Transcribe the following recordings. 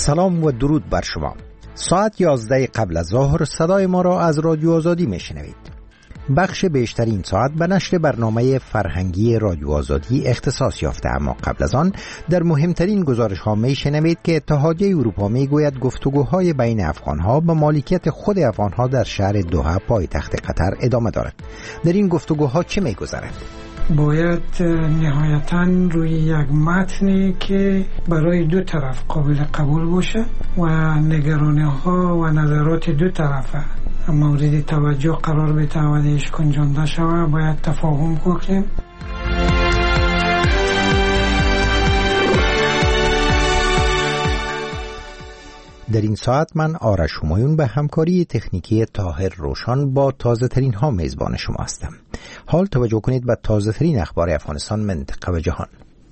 سلام و درود بر شما. ساعت 11 قبل از ظهر صدای ما را از رادیو آزادی میشنوید. بخش بیشتر این ساعت به نشر برنامه فرهنگی رادیو آزادی اختصاص یافته، اما قبل از آن در مهمترین گزارش ها میشنوید که اتحادیه اروپا میگوید گفتگوهای بین افغانها به مالکیت خود افغانها در شهر دوحه پایتخت قطر ادامه دارد. در این گفتگوها چه میگذرد؟ باید نهایتاً روی یک متنی که برای دو طرف قابل قبول باشه و نگرانی‌ها و نظرات دو طرفه مورد توجه قرار بده و دیش گنجانده شود، باید تفاهم کنیم. در این ساعت من آرش همایون به همکاری تکنیکی طاهر روشان با تازه ترین ها میزبان شما هستم. حال توجه کنید به تازه ترین اخبار افغانستان، منطقه و جهان.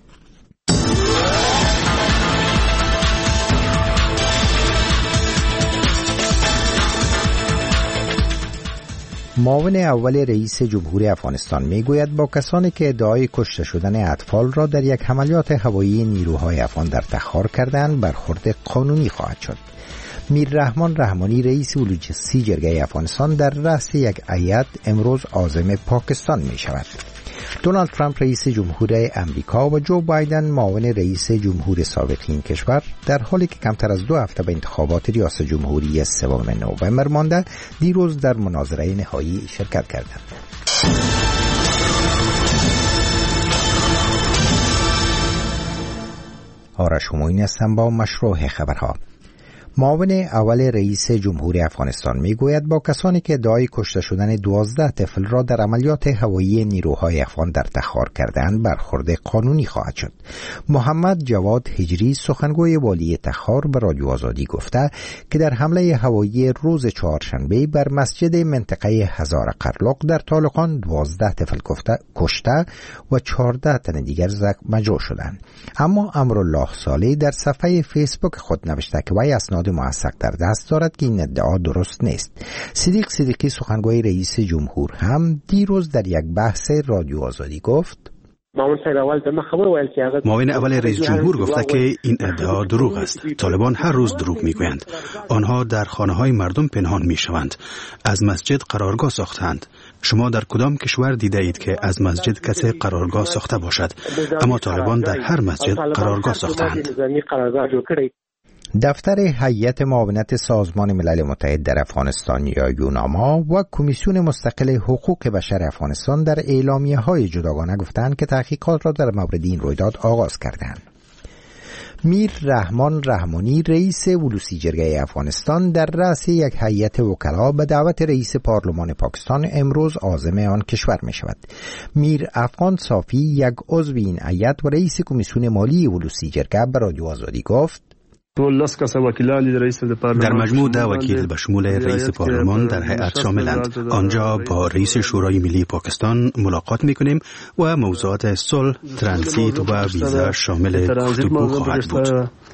معاون اول رئیس جمهور افغانستان میگوید با کسانی که ادعای کشته شدن اطفال را در یک عملیات هوایی نیروهای افغان در تخار کردند برخورد قانونی خواهد شد. میر رحمان رحمانی رئیس ولوجستی جرگه افغانستان در رأس یک هیئت امروز عازم پاکستان می شود. دونالد ترامپ رئیس جمهور امریکا و جو بایدن معاون رئیس جمهور سابق این کشور در حالی که کمتر از 2 هفته به انتخابات ریاست جمهوری 3 نوامبر مانده دیروز در مناظره نهایی شرکت کردند. آرش همایون هستم با مشروع خبرها. معاون اول رئیس جمهور افغانستان میگوید با کسانی که ادعای کشته شدن 12 طفل را در عملیات هوایی نیروهای افغان در تخار کردند برخورد قانونی خواهد شد. محمد جواد هجری سخنگوی والی تخار به رادیو آزادی گفته که در حمله هوایی روز چهارشنبه بر مسجد منطقه هزار قرلق در طالقان 12 طفل کشته و 14 تن دیگر مجروح شدند. اما امرالله صالح در صفحه فیسبوک خود نوشته که وی اسناد موثق در دست دارد که این ادعا درست نیست. صدیق صدیقی سخنگوی رئیس جمهور هم دیروز در یک بحث رادیو آزادی گفت معاون اول رئیس جمهور گفته که این ادعا دروغ است. طالبان هر روز دروغ میگویند. آنها در خانه‌های مردم پنهان میشوند. از مسجد قرارگاه ساختند. شما در کدام کشور دیده اید که از مسجد کسی قرارگاه ساخته باشد؟ اما طالبان در هر مسجد قرارگاه ساختند. دفتر هیئت معاونت سازمان ملل متحد در افغانستان یا یوناما و کمیسیون مستقل حقوق بشر افغانستان در اعلامیه‌های جداگانه گفتند که تحقیقات را در مورد این رویداد آغاز کردند. میر رحمان رحمانی رئیس ولوسی جرگه افغانستان در رأس یک هیئت وکلا به دعوت رئیس پارلمان پاکستان امروز عازم آن کشور می شود. میر افغان صافی یک عضو این هیئت و رئیس کمیسیون مالی ولوسی جرگه به رادیو آزادی گفت در مجموع 10 وکیل به شمول رئیس پارلمان در هیئت شاملند. آنجا با رئیس شورای ملی پاکستان ملاقات میکنیم و موضوعات صلح، ترانزیت و ویزا شامل گفتگو خواهد بود.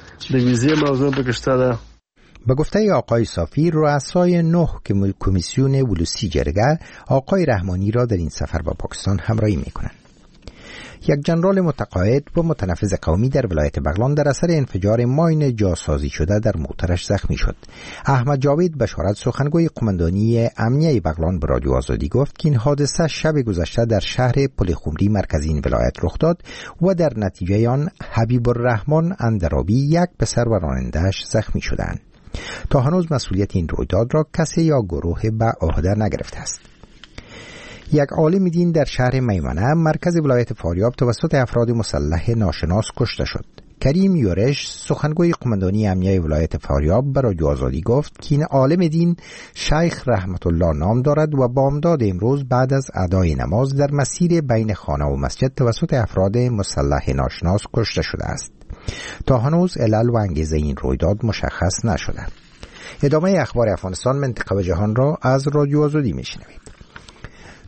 به گفته آقای صافی رؤسای 9 کمیسیون ولوسی جرگه آقای رحمانی را در این سفر به پاکستان همراهی میکنند. یک جنرال متقاعد و متنفذ قومی در ولایت بغلان در اثر انفجار ماین جاسازی شده در موترش زخمی شد. احمد جاوید بشارت سخنگوی قماندانی امنیه بغلان به رادیو آزادی گفت که این حادثه شب گذشته در شهر پلخمری مرکزی این ولایت رخ داد و در نتیجه آن حبیب الرحمن اندرابی یک پسر و راننده‌اش زخمی شدند. تا هنوز مسئولیت این رویداد را کسی یا گروه به عهده نگرفته است. یک عالم دین در شهر میمنه مرکز ولایت فاریاب توسط افراد مسلح ناشناس کشته شد. کریم یورش سخنگوی قماندانی امنیه ولایت فاریاب به رادیو آزادی گفت که این عالم دین شیخ رحمت الله نام دارد و بامداد امروز بعد از ادای نماز در مسیر بین خانه و مسجد توسط افراد مسلح ناشناس کشته شده است. تا هنوز علل و انگیزه این رویداد مشخص نشده. ادامه اخبار افغانستان، منطقه و جهان را از رادیو آزادی میشنوید.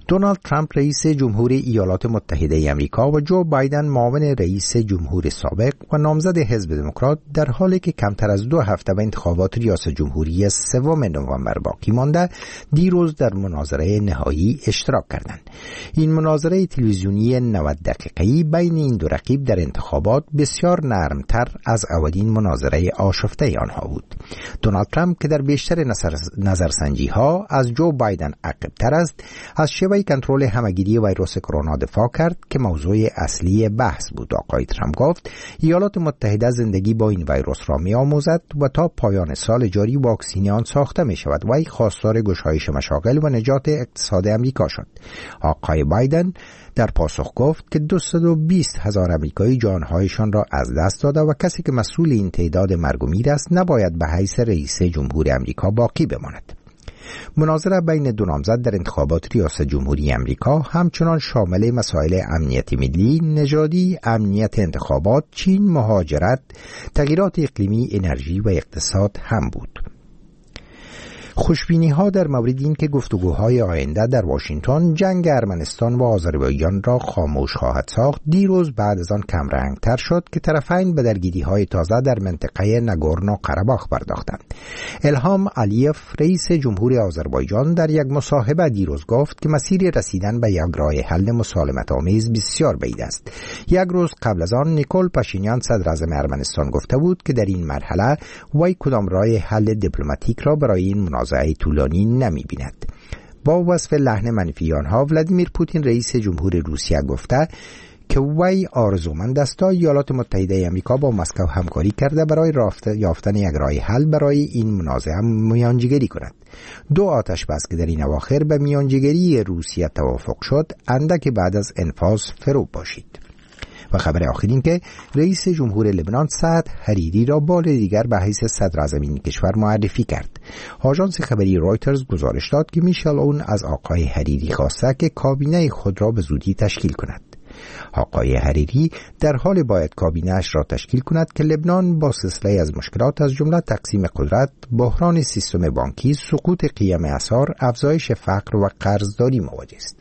دونالد ترامپ رئیس جمهور ایالات متحده آمریکا و جو بایدن معاون رئیس جمهور سابق و نامزد حزب دموکرات در حالی که کمتر از 2 هفته به انتخابات ریاست جمهوری 3 نوامبر باقی مانده دیروز در مناظره نهایی اشتراک کردند. این مناظره تلویزیونی 90 دقیقه‌ای بین این دو رقیب در انتخابات بسیار نرمتر از اولین مناظره آشفته آنها بود. دونالد ترامپ که در بیشتر نظرسنجی‌ها از جو بایدن عقب‌تر است، از شیوه کنترل همه‌گیری ویروس کرونا دفاع کرد که موضوع اصلی بحث بود. آقای ترامپ گفت ایالات متحده زندگی با این ویروس را می‌آموزد و تا پایان سال جاری واکسن آن ساخته می‌شود. وی خواستار گشایش مشاغل و نجات اقتصاد آمریکا شد. آقای بایدن در پاسخ گفت که 220,000 آمریکایی جانهایشان را از دست داده و کسی که مسئول این تعداد مرگ و میر است نباید به حیث رئیس جمهور آمریکا باقی بماند. مناظره بین دو نامزد در انتخابات ریاست جمهوری آمریکا همچنان شامل مسائل امنیت ملی، نژادی، امنیت انتخابات، چین، مهاجرت، تغییرات اقلیمی، انرژی و اقتصاد هم بود. خوشبینی ها در مورد این که گفتگوهای آینده در واشنگتن جنگ ارمنستان و آذربایجان را خاموش خواهد ساخت دیروز بعد از آن کم رنگ تر شد که طرفین به درگیری های تازه در منطقه ناگورنو قره‌باخ پرداختند. الهام علیف رئیس جمهور آذربایجان در یک مصاحبه دیروز گفت که مسیر رسیدن به یک راه حل مسالمت آمیز بسیار بعید است. یک روز قبل از آن نیکول پاشینیان صدر اعظم ارمنستان گفته بود که در این مرحله وی کدام راه حل دیپلماتیک را برای این مناظره طولانی نمی بیند. با وصف لحن منفی آنها ولادیمیر پوتین رئیس جمهور روسیه گفته که وی آرزومند است تا ایالات متحده آمریکا با مسکو همکاری کرده برای یافتن یک راه حل برای این منازعه میانجیگری کند. 2 آتش بس که در این اواخر به میانجیگری روسیه توافق شد اندک بعد از انفاذ فرو باشید. و خبر آخر این که رئیس جمهور لبنان سعد حریری را بار دیگر به حیث صدر اعظم این کشور معرفی کرد. آژانس خبری رایترز گزارش داد که میشل اون از آقای حریری خواسته که کابینه خود را به زودی تشکیل کند. آقای حریری در حال باید کابینه‌اش را تشکیل کند که لبنان با سلسله از مشکلات از جمله تقسیم قدرت، بحران سیستم بانکی، سقوط قیم اسعار، افزایش فقر و قرضداری مواجه است.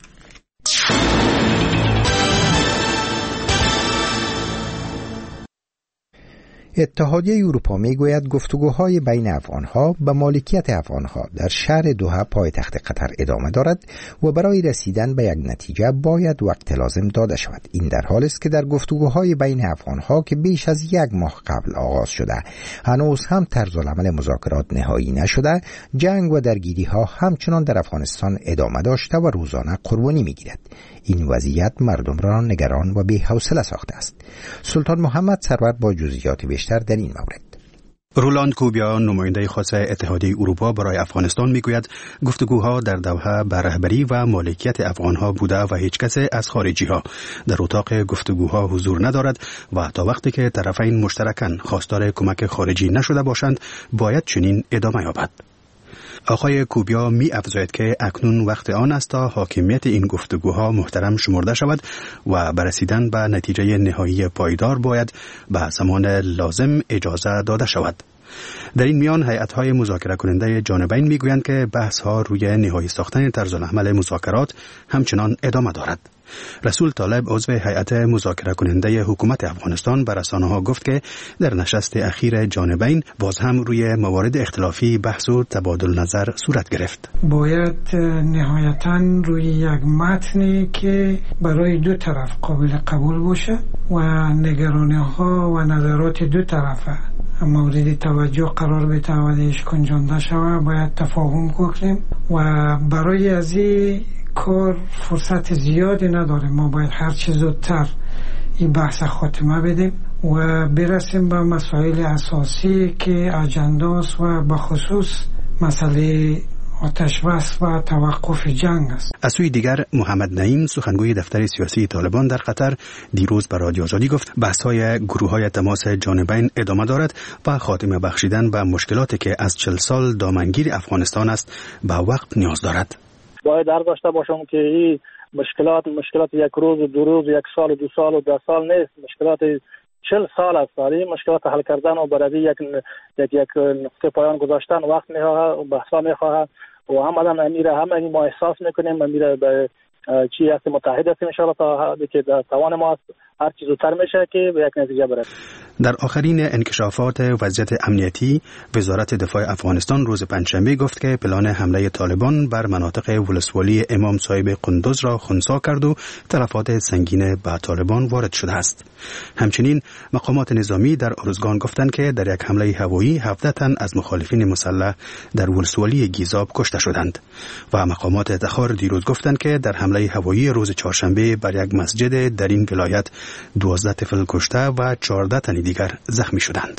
اتحادیه اروپا میگوید گفتگوهای بین افغانها به مالکیت افغانها در شهر دوحه پایتخت قطر ادامه دارد و برای رسیدن به یک نتیجه باید وقت لازم داده شود. این در حالی است که در گفتگوهای بین افغانها که بیش از 1 ماه قبل آغاز شده هنوز هم طرز العمل مذاکرات نهایی نشده، جنگ و درگیری ها همچنان در افغانستان ادامه داشته و روزانه قربانی میگیرد. این وضعیت مردم را نگران و بی‌حوصله ساخته است. سلطان محمد ثروت با جزئیات بیشتر در این مورد. رولاند کوبیا نماینده خاص اتحادیه اروپا برای افغانستان میگوید گفتگوها در دوحه به رهبری و مالکیت افغانها بوده و هیچ کس از خارجی ها در اتاق گفتگوها حضور ندارد و تا وقتی که طرفین مشترکاً خواستار کمک خارجی نشده باشند باید چنین ادامه یابد. آقای کوبیا می افزاید که اکنون وقت آن است تا حاکمیت این گفتگوها محترم شمرده شود و برسیدن به نتیجه نهایی پایدار باید به زمان لازم اجازه داده شود. در این میان هیئت‌های مذاکره کننده جانبین میگویند که بحث‌ها روی نهایی ساختن طرز العمل مذاکرات همچنان ادامه دارد. رسول طالب عضو هیئت مذاکره کننده حکومت افغانستان به رسانه‌ها گفت که در نشست اخیر جانبین باز هم روی موارد اختلافی بحث و تبادل نظر صورت گرفت. باید نهایتاً روی یک متنی که برای 2 طرف قابل قبول باشه و نگرانی‌ها و نظرات 2 طرفه مورد توجه قرار بده و دیش کنجانده شوه. باید تفاهم کنیم و برای از این کار فرصت زیادی نداریم. ما باید هر چه زودتر این بحث خاتمه بدیم و برسیم به مسائل اساسی که اجنداست و به خصوص مسئله آتش بس و توقف جنگ است. از سوی دیگر محمد نعیم سخنگوی دفتر سیاسی طالبان در قطر دیروز به رادیو آزادی گفت بحث‌های گروه‌های تماس جانبین ادامه دارد و خاتمه بخشیدن به مشکلاتی که از 40 سال دامنگیر افغانستان است به وقت نیاز دارد. باید داشته باشم که این مشکلات 1 روز 2 روز 1 سال 2 سال و 10 سال نیست، مشکلات 40 سال است. این مشکلات حل کردن و برای یک نقطه پایان گذاشتن وقت میخواهد و بحثا میخواهد و هم آدم امیره هم ما احساس میکنیم امیره به چی هست متحد هستیم ان شاء الله تا که در توان ما هر چیز زودتر میشه که به یک نتیجه برسیم. در آخرین انکشافات وضعیت امنیتی، وزارت دفاع افغانستان روز پنجشنبه گفت که پلان حمله طالبان بر مناطق ولسوالی امام صاحب قندوز را خنثی کرد و تلفات سنگین به طالبان وارد شده است. همچنین مقامات نظامی در ارزگان گفتند که در یک حمله هوایی 17 تن از مخالفین مسلح در ولسوالی گیزاب کشته شدند و مقامات تخار دیروز گفتند که در حمله هوایی روز چهارشنبه بر یک مسجد در این ولایت 12 طفل کشته و 14 تن دیگر زخمی شدند.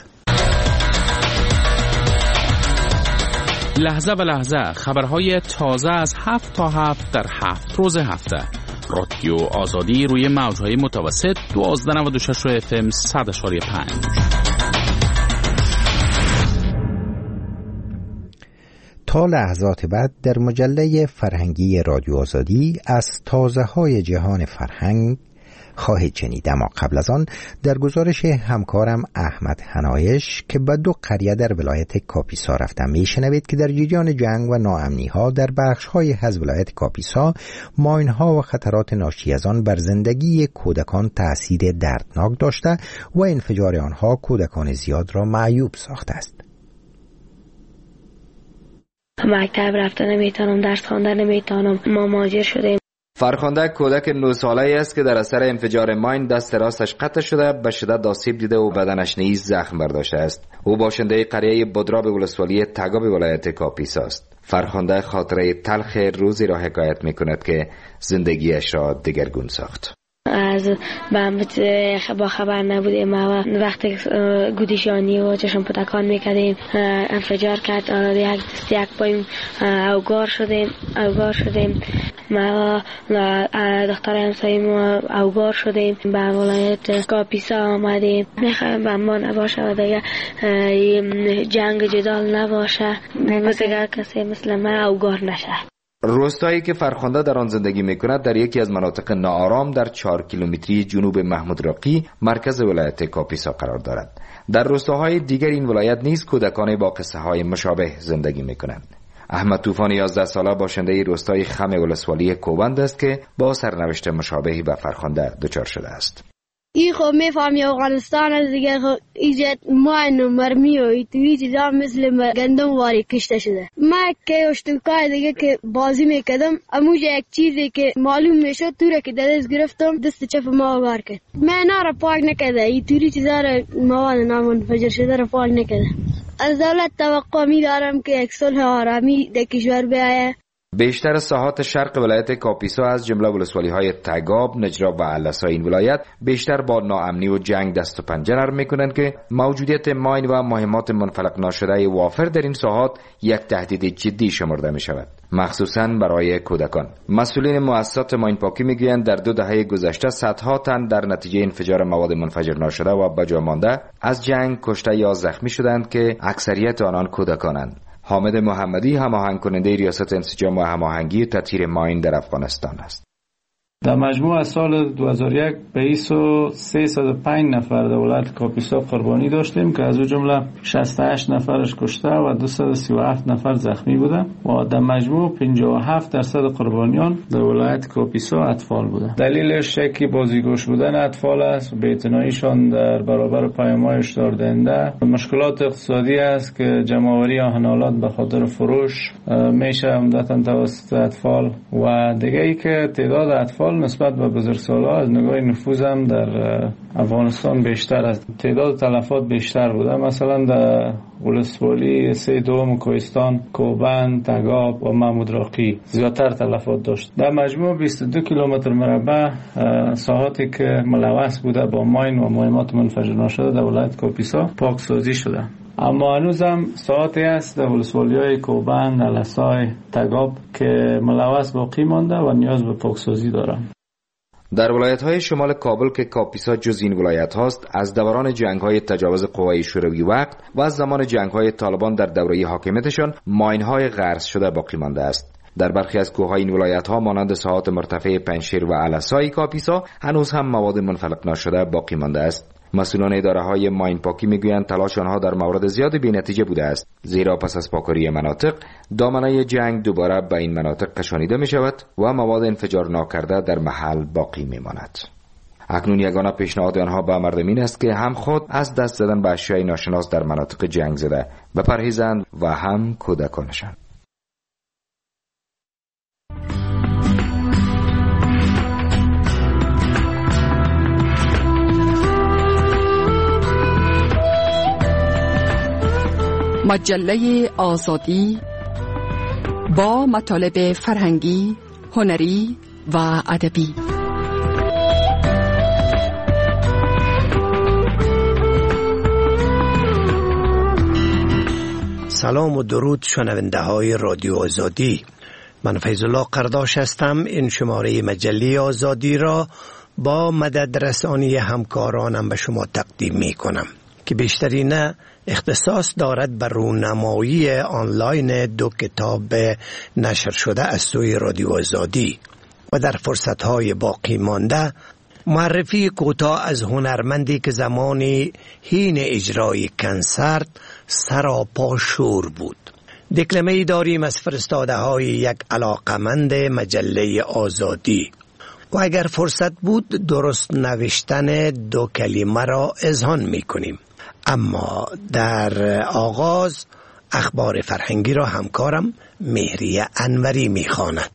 لحظه به لحظه خبرهای تازه از 7 تا 7 در 7 روز هفته. رادیو آزادی روی موجهای متوسط 1296 FM 100.5. تا لحظات بعد در مجله فرهنگی رادیو آزادی از تازه‌های جهان فرهنگ خواهید شنید. اما قبل از آن در گزارش همکارم احمد حنایش که به 2 قریه در ولایت کاپیسا رفتم میشنوید که در جریان جنگ و ناامنی ها در بخش های از ولایت کاپیسا ماین ها و خطرات ناشی از آن بر زندگی کودکان تأثیر دردناک داشته و انفجار آنها کودکان زیاد را معیوب ساخته است. مکتب رفتن نمیتونم، درس خواندن نمیتونم، ما مهاجر شدیم. فرخنده کودک 9 ساله‌ای است که در اثر انفجار ماین دست راستش قطع شده، به شدت آسیب دیده و بدنش نیز زخم برداشته است. او باشنده قریه بدراب ولسوالی تگاب ولایت کاپیسا است. فرخنده خاطره تلخ روزی را حکایت می‌کند که زندگیش را دگرگون ساخت. از با خبر نبودیم و وقتی گودیشانی و چشم پتکان میکردیم انفجار کرد، یک پایم اوگار شدیم ما و دختر همساییم اوگار شدیم. به ولایت کاپیسا آمدیم. میخوایم به ما نباشه و دیگه جنگ جدال نباشه، مثل کسی مثل من اوگار نشه. روستایی که فرخنده در آن زندگی میکند در یکی از مناطق ناآرام در 4 کیلومتری جنوب محمود راقی مرکز ولایت کاپیسا قرار دارد. در روستاهای دیگر این ولایت نیز کودکان با قصه های مشابه زندگی میکنند. احمد طوفان 11 ساله باشنده روستای خم ولسوالی کوبند است که با سرنوشت مشابهی به فرخنده دچار شده است. ای خب میفهمی افغانستان از دیگه ایجاد ماین و مرمی و ایتوی چیزا مثل گندم واری کشته شده. من که اشتبکای دیگه که بازی میکردم اموجه یک چیزی که معلوم میشد توره که دست گرفتم دست چپ ما وار کرد. من را پاک نکرده، ایتوی چیزا را مواد نامنفجر شده را پاک نکرده. از دولت توقع میدارم که یک صلح آرامی در کشور بیاید. بیشتر ساحات شرق ولایت کاپیسا از جمله ولسوالی‌های تگاب، نجراب و علسا این ولایت بیشتر با ناامنی و جنگ دست و پنجه نرم می‌کنند که موجودیت ماین و مهمات منفلق ناشده وافر در این ساحات یک تهدید جدی شمرده می‌شود، مخصوصاً برای کودکان. مسئولین مؤسسات ماین پاکی می‌گویند در 2 دهه گذشته صدها تن در نتیجه انفجار مواد منفجر ناشده و بجا مانده از جنگ کشته یا زخمی شدند که اکثریت آنان کودکانند. حامد محمدی هماهنگ کننده ریاست انسجام و هماهنگی تطهیر ماین در افغانستان است. در مجموع از سال 2001 به 305 نفر در ولایت کاپیسا قربانی داشتیم که از او جمله 68 نفرش کشته و 237 نفر زخمی بودند و در مجموع 57% قربانیان در ولایت کاپیسا اطفال بودند. دلیلش یکی بازیگوش بودن اطفال است، بی‌اعتناییشان در برابر پیام‌های هشدار دهنده، مشکلات اقتصادی است که جمع‌آوری آهن‌آلات به خاطر فروش میشه عمدتاً توسط اطفال و دیگه ای که تعداد اطفال نسبت به بزرگسال‌ها از نگاه نفوذ هم در افغانستان بیشتر است. تعداد تلفات بیشتر بوده. مثلا در ولسوالی 3 کوهستان، کوبند، تگاب و محمود راقی زیادتر تلفات داشت. در مجموع 22 کیلومتر مربع ساحاتی که ملوث بوده با ماین و مهمات منفجر ناشده در ولایت کاپیسا پاکسازی شده. اما هنوزم ساعتی است در ولسوالی‌های کوبند، علسای، تگاب که ملوث باقی مانده و نیاز به پاکسازی دارند. در ولایت‌های شمال کابل که کاپیسا جز این ولایت هاست، از دوران جنگ‌های تجاوز قوای شوروی وقت و از زمان جنگ‌های طالبان در دوره حاکمیتشان ماین‌های غرس شده باقی مانده است. در برخی از کوه‌های این ولایت‌ها مانند ساحات مرتفع پنجشیر و علسای کاپیسا هنوز هم مواد منفلق ناشده باقی مانده است. مسئولان اداره‌های ماین پاکی میگویند تلاش آنها در موارد زیادی بی‌نتیجه بوده است، زیرا پس از پاکاری مناطق دامنه جنگ دوباره به این مناطق کشانیده می شود و مواد انفجار ناکرده در محل باقی می ماند. اکنون یگانه پیشنهاد آنها به مردم این است که هم خود از دست زدن به اشیاء ناشناس در مناطق جنگ زده بپرهیزند و هم کودکانشان. مجله آزادی با مطالب فرهنگی، هنری و ادبی. سلام و درود شنونده های رادیو آزادی. من فیض الله قرداش هستم. این شماره مجله آزادی را با مدد رسانی همکارانم به شما تقدیم می کنم که بیشترین اختصاص دارد بر رونمایی آنلاین 2 کتاب نشر شده از سوی رادیو آزادی و در فرصتهای باقی مانده معرفی کوتاه از هنرمندی که زمانی حین اجرای کنسرت سراپا شور بود. دکلمه‌ای داریم از فرستاده های یک علاقمند مجله آزادی و اگر فرصت بود درست نوشتن 2 کلمه را اذعان می کنیم. اما در آغاز اخبار فرهنگی را همکارم مهریه انوری می خواند.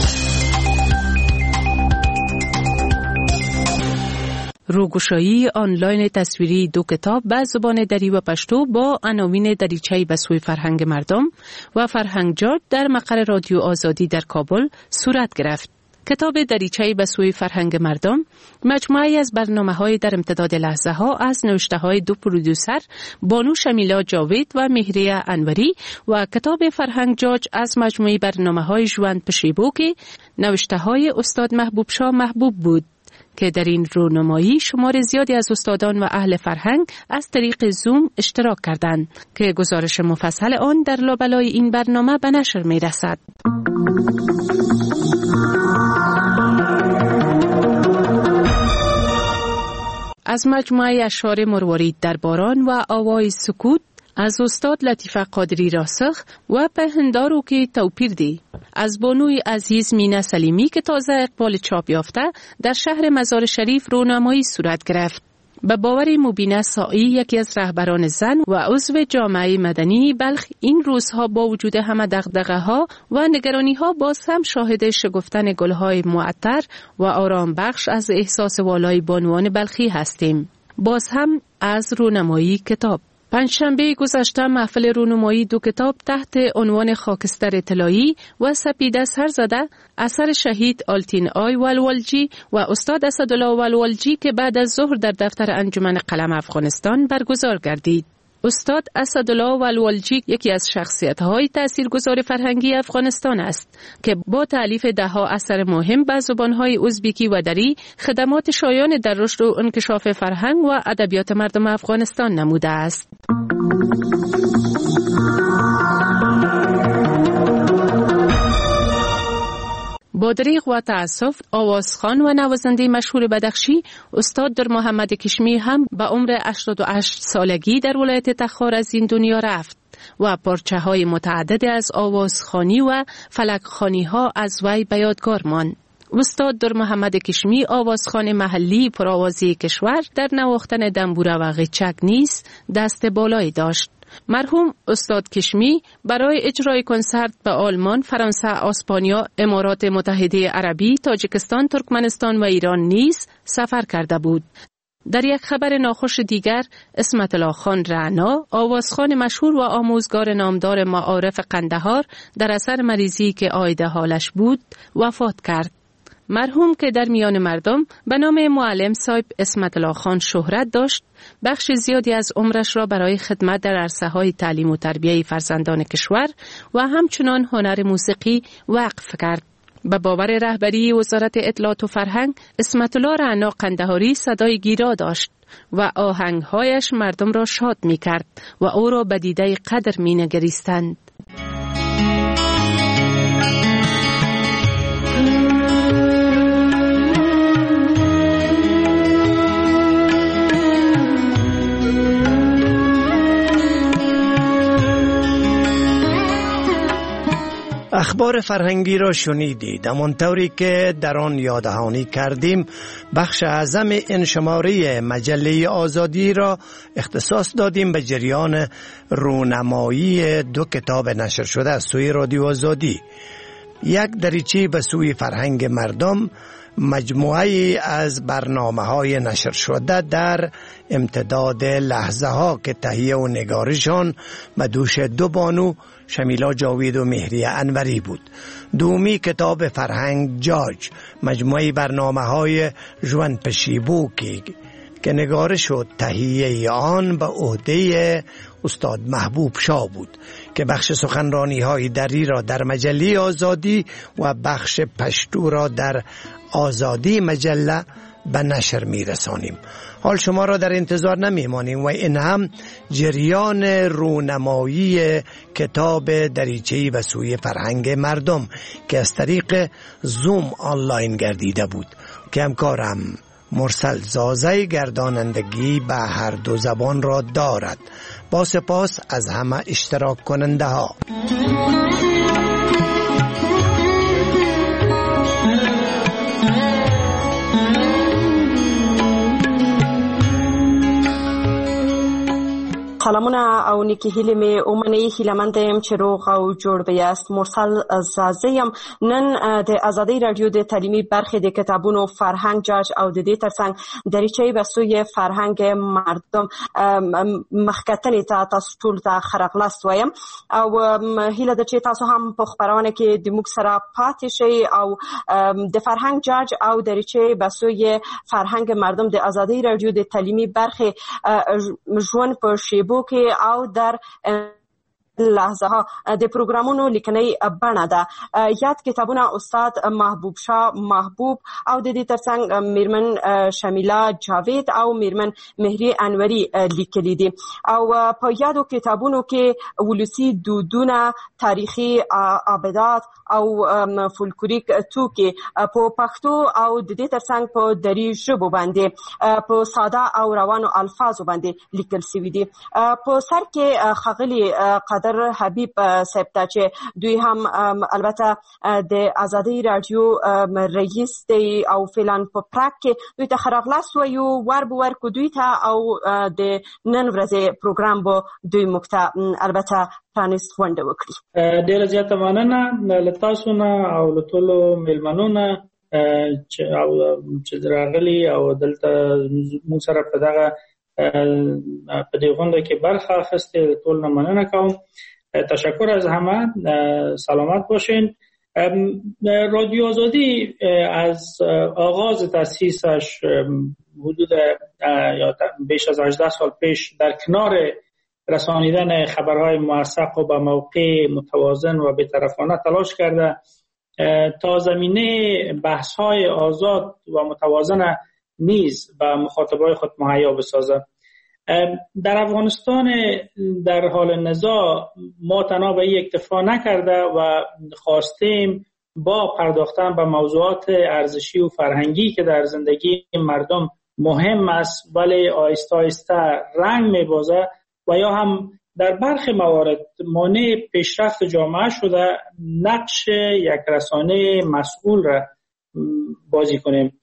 روگشایی آنلاین تصویری 2 کتاب به زبان دری و پشتو با عناوین دریچه‌ای به سوی فرهنگ مردم و فرهنگجات در مقر رادیو آزادی در کابل صورت گرفت. کتاب دریچه‌ای به سوی فرهنگ مردم مجموعه‌ای از برنامه‌های در امتداد لحظه‌ها از نوشته‌های 2 پرودوسر بانو شمیلا جاوید و مهریه انوری و کتاب فرهنگجات از مجموعه برنامه‌های ژوند پشیبو که نوشته‌های استاد محبوب شاه محبوب بود که در این رونمایی شمار زیادی از استادان و اهل فرهنگ از طریق زوم اشتراک کردند که گزارش مفصل آن در لابلای این برنامه به نشر می رسد. از مجموعه اشعار مروارید در باران و آوای سکوت از استاد لطیفه قادری راسخ و پهندارو که توپیردی از بانوی عزیز مینه سلیمی که تازه اقبال چاپ یافته در شهر مزار شریف رونمایی صورت گرفت. به باور مبینه سائی یکی از رهبران زن و عضو جامعه مدنی بلخ این روزها با وجود همه دغدغه‌ها و نگرانی‌ها باز هم شاهد شکفتن گل‌های معطر و آرام بخش از احساس والای بانوان بلخی هستیم. باز هم از رونمایی کتاب. پنجشنبه گذشته محفل رونمایی 2 کتاب تحت عنوان خاکستر طلایی و سپیده سرزده اثر شهید آلتین آی والوالجی و استاد اسدالله والوالجی که بعد از ظهر در دفتر انجمن قلم افغانستان برگزار گردید. استاد اسدالله والوالجی یکی از شخصیت‌های تاثیرگذار فرهنگی افغانستان است که با تألیف 10 اثر مهم به زبان‌های ازبکی و دری خدمات شایان در رشد و انکشاف فرهنگ و ادبیات مردم افغانستان نموده است. با دریغ و تأسف آوازخوان و نوازنده مشهور بدخشی استاد در محمد کشمی هم به عمر 88 سالگی در ولایت تخار از این دنیا رفت و پارچه های متعدد از آوازخوانی و فلکخوانی ها از وی به یادگار ماند. استاد در محمد کشمی آوازخوان محلی پرآوازی کشور در نواختن دنبوره و غیچک نیز دست بالایی داشت. مرحوم استاد کشمی برای اجرای کنسرت به آلمان، فرانسه، اسپانیا، امارات متحده عربی، تاجیکستان، ترکمنستان و ایران نیز سفر کرده بود. در یک خبر ناخوش دیگر، اسمت الله خان رعنا، آوازخوان مشهور و آموزگار نامدار معارف قندهار در اثر مریضی که عاید حالش بود، وفات کرد. مرحوم که در میان مردم به نام معلم صاحب اسمت الله خان شهرت داشت، بخش زیادی از عمرش را برای خدمت در عرصه‌های تعلیم و تربیه فرزندان کشور و همچنان هنر موسیقی وقف کرد. به باور رهبری وزارت اطلاعات و فرهنگ، اسمت الله رعنا قندهاری صدای گیرا داشت و آهنگهایش مردم را شاد می کرد و او را به دیده قدر می نگریستند. اخبار فرهنگی را شنیدید. همانطوری که در آن یاددهانی کردیم، بخش اعظم این شماره مجله آزادی را اختصاص دادیم به جریان رونمایی 2 کتاب نشر شده از سوی رادیو آزادی. یک دریچه به سوی فرهنگ مردم، مجموعه از برنامه‌های نشر شده در امتداد لحظه ها که تهیه و نگارشان به دوش 2 بانو، شمیلا جاوید و مهری انوری بود. دومی کتاب فرهنگ جاج، مجموعه برنامه‌های ژوان پشیبوکی که نگارش و تهیه آن به عهده استاد محبوب شاه بود که بخش سخنرانی های دری را در مجله آزادی و بخش پشتو را در آزادی مجله به نشر می رسانیم. حال شما را در انتظار نمی مانیم و این هم جریان رونمایی کتاب دریچه‌ای به سوی فرهنگ مردم که از طریق زوم آنلاین گردیده بود که همکارم مرسل زازه گردانندگی به هر 2 زبان را دارد. با سپاس از همه اشتراک کننده ها. سلامونه او نیکی هیله می اومنی هیلمندیم چې روغ او جوړ بیاست. مرسل زازیم نن د آزادی رادیو د تعلیمي برخې د کتابونو فرهنګ جاج او د دې ترڅنګ دریچې به سوی فرهنګ مردم مخکتنې ته تاسو ټول ته خرغلاست وایم او هیله د چې تاسو هم په خبرونه کې د موږ سره پاتې شئ او د فرهنګ جاج او دریچې به سوی فرهنګ مردم د آزادی رادیو د تعلیمي برخې ژوند په شیبو کې او در لحظه ها د پروګرامونو لیکنۍ بڼه ده. یاد کتابونه استاد محبوب شاه محبوب او د دې ترڅنګ میرمن شمیلا جاوید او میرمن مهری انوری لیکلي دي او په یادو کتابونو کې ولسی دودونه، تاریخي ابدات او فولکلوریک توکي په پښتو او د دې ترڅنګ په دری ژبه باندې په ساده او روانو الفاظو باندې لیکل شوی دي. په سر کې خغلی قدر حبیب صاحب ته چې دوی هم البته د آزادی رادیو رئیس دی او فعلا په پراک کې دوی ته خراغلاس ویو ور کو دوی ته او د نن ورځې پروګرام به دوی مکته البته پرانیست غونډه وکړي. ډیره زیاته مننه له تاسو نه او له ټولو میلمنو نه چې راغلي او دلته موږ سره په دغه په دې غونډه کې برخه اخیسته. ټول نه مننه کوم. تشکر از همه. سلامت باشین. رادیو آزادی از آغاز تأسیسش حدود یا بیش از 18 سال پیش در کنار رسانیدن خبرهای موثق و به موقع متوازن و بی‌طرفانه تلاش کرده تا زمینه بحث‌های آزاد و متوازن نیز به مخاطبای خود مهیا بسازد. در افغانستان در حال نزاع ما تنها به این اکتفا نکرده و خواستیم با پرداختن به موضوعات ارزشی و فرهنگی که در زندگی مردم مهم است ولی آهسته آهسته رنگ می‌بازد و یا هم در برخی موارد مانع پیشرفت جامعه شده نقش یک رسانه مسئول را بازی کنیم.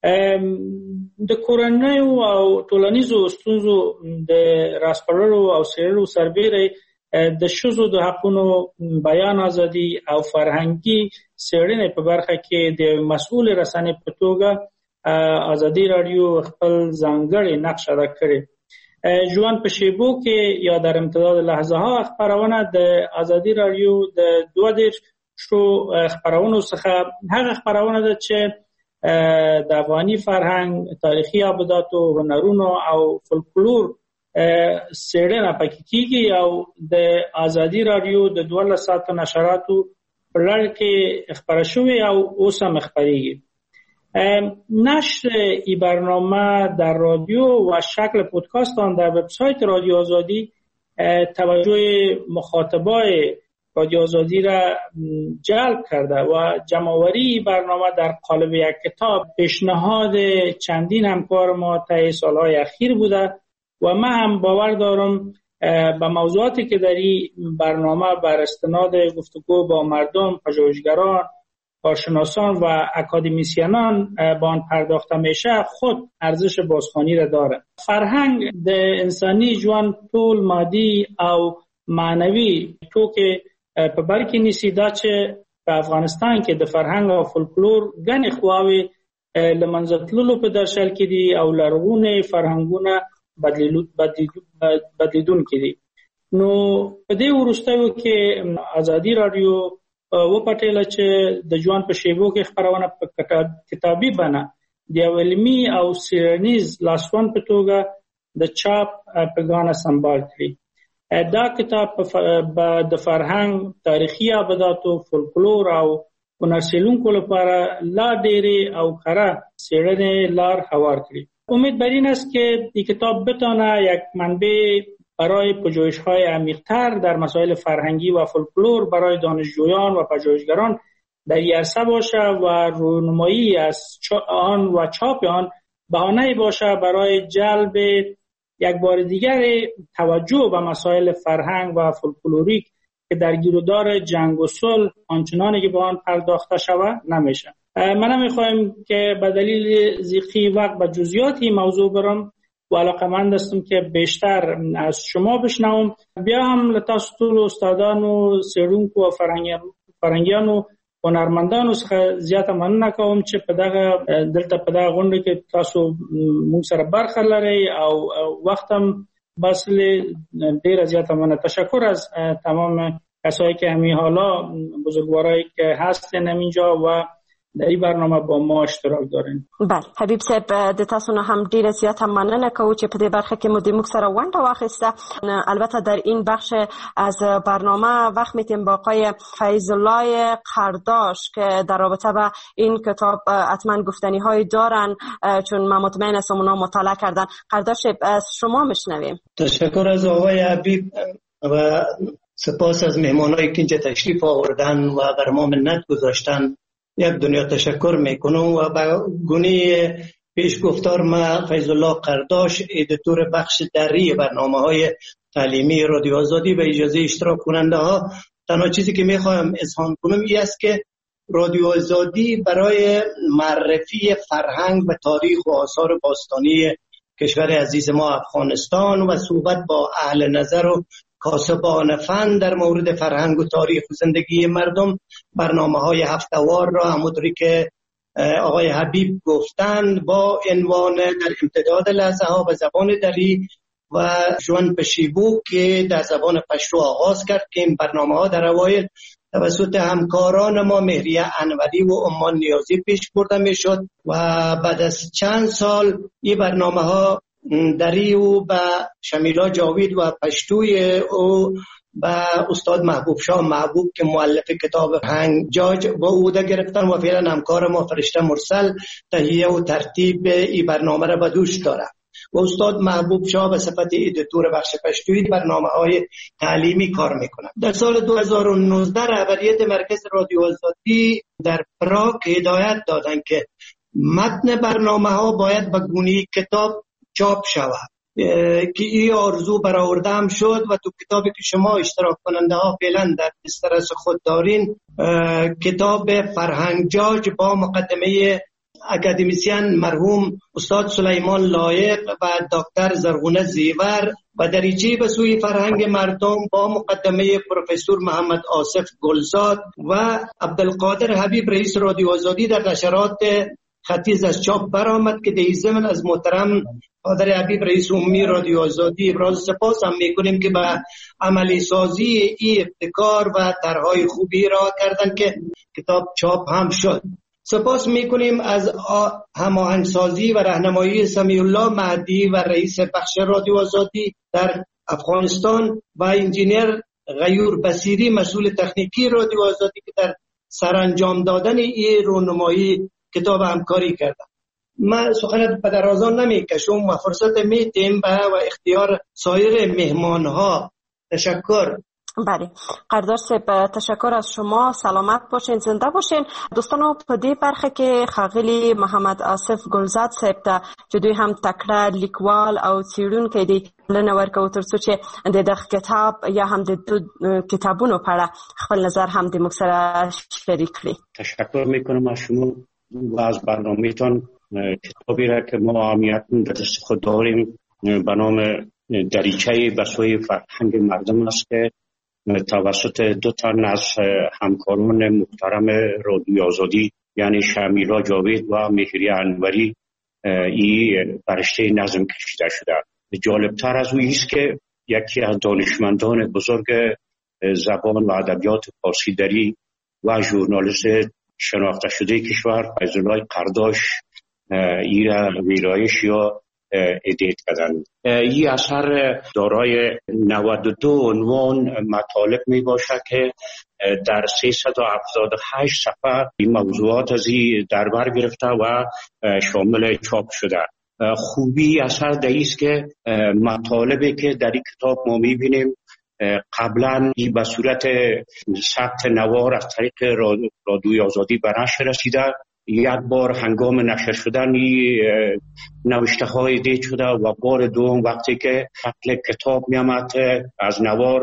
د کورنۍ او ټولنیزو ستونزو د راسپړلو او څېړلو سربېره د ښځو د حقونو، بیان ازادي او فرهنګي څېړنې په برخه کې د مسؤل رسنۍ په توګه آزادي رادیو خپل ځانګړی نقش ادا کړی. ژوند په شیبو کې یا در امتداد لحظه ها خبرونه د آزادي رادیو د 22 خبرونو څخه هغه خبرونه ده چې د افغاني فرهنګ، تاریخي ابدات او هنرونو او فولکلور څېړنه پکې کیږي او د آزادي رادیو د 12 ساعته نشراتو په لړ کې خبره شوې او اوس هم خبرېږي. نشر این برنامه در رادیو و شکل پودکاست آن در وبسایت رادیو آزادی توجه مخاطبای رادیو آزادی را جلب کرده و جمع‌آوری برنامه در قالب یک کتاب پیشنهاد چندین همکار ما طی سالهای اخیر بوده و من هم باور دارم به موضوعاتی که در این برنامه بر استناد گفتگو با مردم، پژوهشگران، کارشناسان و اکادمیسیانان با آن پرداخته میشه خود ارزش بازخوانی را داره. فرهنگ د انسانی ژوند ټول مادي او معنوي توکي په بر کې نیسي. دا چې په افغانستان کې د فرهنګ او فولکلور ګڼې خواوې له منځه تللو په درشل کې دي او لرغوني فرهنګونه بدلیدونکي دي. نو په دې وروستیو کې ازادي رادیو وپټیله چې د ژوند په شیبو کې خبرونه په کتابي بڼه د علمي او څیړنیز لاسوند په توګه د چاپ پیغام سمبال کړي. دا کتاب د فرهنګ، تاریخي ابداتو، فولکلور او هنرسیلونکو لپاره لا ډېرې او کره څیړنې لار هوار کړي. امید بر این است که این کتاب بتانه یک منبع برای پژوهش‌های عمیق‌تر در مسائل فرهنگی و فولکلور برای دانشجویان و پژوهشگران در این عرصه باشه و رونمایی از آن و چاپ آن بهانه‌ای باشه برای جلب یک بار دیگر توجه به مسائل فرهنگ و فولکلوریک که در گیرودار جنگ و صلح آنچنانی که به آن پرداخته شود نمیشه. من میخوایم که به دلیل ضیقی وقت به جزئیات این موضوع برم و علاقمند هستم که بیشتر از شما بشنوم. بیا هم لتاسو ټول استادانو، څیړونکو او فرهنګیانو، هنرمندانو څخه زیاته مننه کوم چې په دلته په دغه غونډه کې تاسو موږ سره برخه لرئ او وخت هم بس ډیره زیاته مننه. تشکر از تمام کسایی که همین حالا بزرگوارایی که هستن اینجا و در این برنامه با ما اشتراک دارین. بله حبیب صاحب د تاسو نه هم ډیره زیاته مننه کوو چې په دې برخه کې مو د موږ سره ونډه واخیسته. البته در این بخش از برنامه وقت میتیم با آقای فیض الله قرداش که در رابطه با این کتاب حتما گفتنی های دارن چون من مطمئن هستم اونا مطالعه کردن. قرداش از شما میشنویم. تشکر از آقای حبیب و سپاس از مهمانایی که اینجا تشریف آوردن و بر ما منت گذاشتن. یک دنیا تشکر میکنم و به گونه پیش گفتار ما فیض الله قرداش، ادیتور بخش دری برنامه‌های تعلیمی رادیو آزادی و اجازه اشتراک کننده ها. تنها چیزی که میخوایم اذعان کنم این است که رادیو آزادی برای معرفی فرهنگ و تاریخ و آثار باستانی کشور عزیز ما افغانستان و صحبت با اهل نظر و کاسبان فن در مورد فرهنگ و تاریخ و زندگی مردم برنامه‌های هفته‌وار را همونطوری که آقای حبیب گفتند با عنوان در امتداد لحظه ها به زبان دری و ژوند په شیبو که در زبان پشتو آغاز کرد که این برنامه‌ها در اوایل توسط همکاران ما مهریه انوری و امان نیازی پیش برده میشد و بعد از چند سال این برنامه‌ها دری او به شمیلا جاوید و پشتوی او به استاد محبوب شاه محبوب که مؤلف کتاب هنگجاج با او ده گرفتن و فعلا همکار ما فرشته مرسل تهیه و ترتیب این برنامه را به دوش داره و استاد محبوب شاه به صفت ادیتور بخش پشتوی برنامه‌های تعلیمی کار میکنه. در سال 2019 رهبریت مرکز رادیو آزادی در پراگ هدایت دادن که متن برنامه‌ها باید به گونه کتاب چاپ شود که این آرزو برآورده هم شد و تو کتابی که شما اشتراک کننده ها فعلا در دسترس خود دارین کتاب فرهنگجاج با مقدمه اکادمیسین مرحوم استاد سلیمان لایق و دکتر زرغونه زیور و دریچه به سوی فرهنگ مردم با مقدمه پروفسور محمد آصف گلزاد و عبدالقادر حبیب رئیس رادیو آزادی در نشرات خطیز از چاپ برآمد که در ضمن از محترم قادر حبیب رئیس عمومی رادیو آزادی ابراز سپاس هم میکنیم که به عملی سازی این ابتکار و طرحهای خوبی را کردن که کتاب چاپ هم شد. سپاس میکنیم از هماهنگسازی و راهنمایی سمیع الله مهدی و رئیس بخش رادیو آزادی در افغانستان و انجینیر غیور بصیری مسئول تکنیکی رادیو آزادی که در سرانجام دادن این رونمایی کتاب همکاری کردم. من سخن به درازان نمیکشم و فرصت میتیم و اختیار سایر مهمان ها. تشکر. بله، قدردان صاحب تشکر از شما. سلامت باشین، زنده باشین. دوستانو په دې برخه کې ښاغلي محمد آصف ګلزاد صاحب ته چې دوی هم تکړه لیکوال او څېړونکی دی بلنه ورکوو تر څو چې د دغه کتاب یا هم د دو کتابونو په اړه خپل نظر هم د موږ سره شریک کړي. تشکر میکنم از شما و از برنامه‌تان. کتابی را که ما اهمیتاً در دست خود داریم به نام دریچه به سوی فرهنگ مردم است که توسط دو تن از همکاران محترم رادیوی آزادی یعنی شمیرا جاوید و مهری انوری این برشته نظم کشیده شده. جالبتر از او است که یکی از دانشمندان بزرگ زبان و ادبیات فارسی دری و ژورنالیست شناخته شده کشور فیض‌الله قرداش این ویرایش یا ادیت کردن. این اثر دارای 92 عنوان مطالب می باشد که در 378 صفحه این موضوعات از این دربر گرفته و شامل چاپ شده. خوبی اثر در است که مطالبی که در این کتاب ما می بینیم قبلا به صورت ثبت نوار از طریق رادیوی آزادی به نشر رسیده. یک بار هنگام نشر شدن نوشته های دید شده و بار دوم وقتی که شکل کتاب می آمد از نوار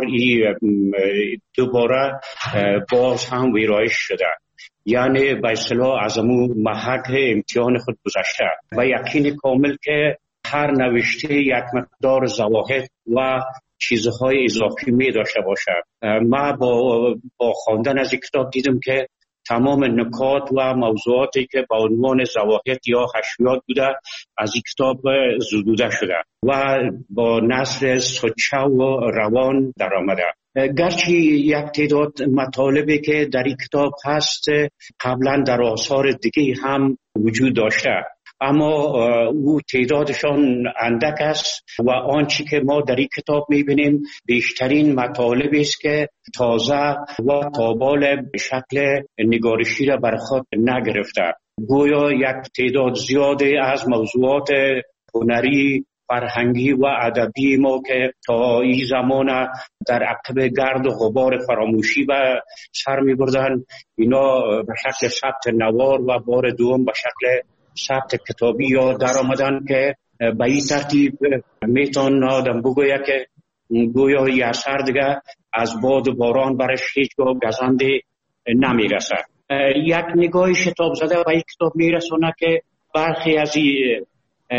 دوباره باز هم ویرایش شده. یعنی به اصطلاح از امون محک امتحان خود گذشته و یقین کامل که هر نوشته یک مقدار زواهد و چیزهای اضافی می داشته باشد. ما با خواندن از این کتاب دیدم که تمام نکات و موضوعاتی که با عنوان زواهد یا حشویات بوده از این کتاب زدوده شده و با نثر سچه و روان در آمده. گرچه یک تعداد مطالبی که در این کتاب هست قبلا در آثار دیگه هم وجود داشته، اما او تعدادشان اندک است و آنچه که ما در این کتاب میبینیم بیشترین مطالبی است که تازه و تابال به شکل نگارشی را بر خود نگرفته. گویا یک تعداد زیاده از موضوعات هنری، فرهنگی و ادبی ما که تا این زمان در عقب گرد و غبار فراموشی به سر میبردن، اینا به شکل ثبت نوار و بار دوم به شکل ثبت کتابی یا در آمدن که به این ترتیب میتون آدم بگوید که گویا یه اثر دیگه از باد و باران برش هیچگاه گزنده نمیرسه. یک نگاه شتاب زده به این کتاب میرسونه که برخی از این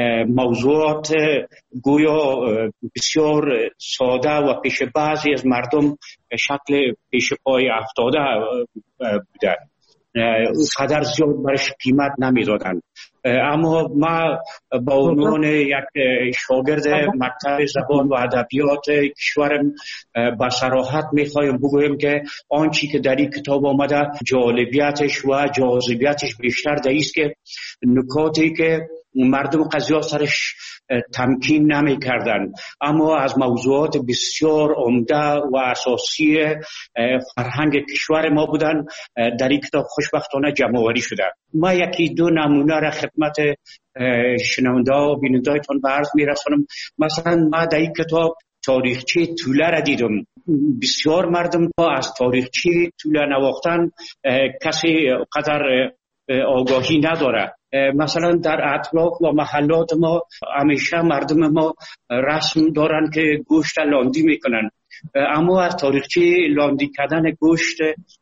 موضوعات گویا بسیار ساده و پیش بعضی از مردم شکل پیش پای افتاده بوده، قدر زیاد برش قیمت نمیدادن. اما ما با عنوان یک شاگرد مکتب زبان و ادبیات کشورم با صراحت میخوایم بگویم که آنچه که در این کتاب آمده جالبیتش و جاذبیتش بیشتر در است که نکاتی که مردم قضیه سرش تمکین نمی کردن اما از موضوعات بسیار عمده و اساسی فرهنگ کشور ما بودن در این کتاب خوشبختانه جمع‌آوری شده. ما یکی دو نمونه را خدمت شنونده و بیننده‌تان به عرض می‌رسانم. مثلا ما در این کتاب تاریخچه توله را دیدم. بسیار مردم از تاریخچه توله نواختن کسی قدر آگاهی نداره. مثلا در اطراف و محلات ما همیشه مردم ما رسم دارن که گوشت لاندی میکنن، اما از تاریخچه لاندی کردن گوشت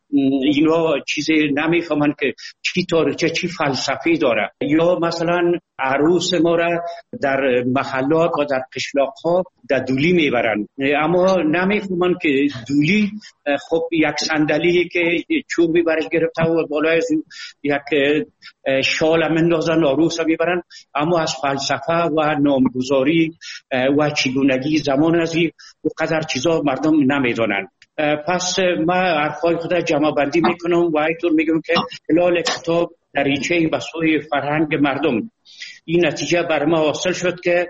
اینا چیزی نمیفهمن که چی تاریخچه چی فلسفی داره. یا مثلا عروس ما را در محلات و در قشلاق ها در دولی میبرن اما نمیفهمن که دولی خب یک صندلی که چوب میبرش گرفته و بالای از یک شال مندازن عروس را میبرن، اما از فلسفه و نامگذاری و چگونگی زمان از این قدر چیزا مردم نمیدونن. پس ما حرفای خود جمع بندی میکنم و اینطور میگم که خلال کتاب دریچه به سوی فرهنگ مردم این نتیجه بر ما حاصل شد که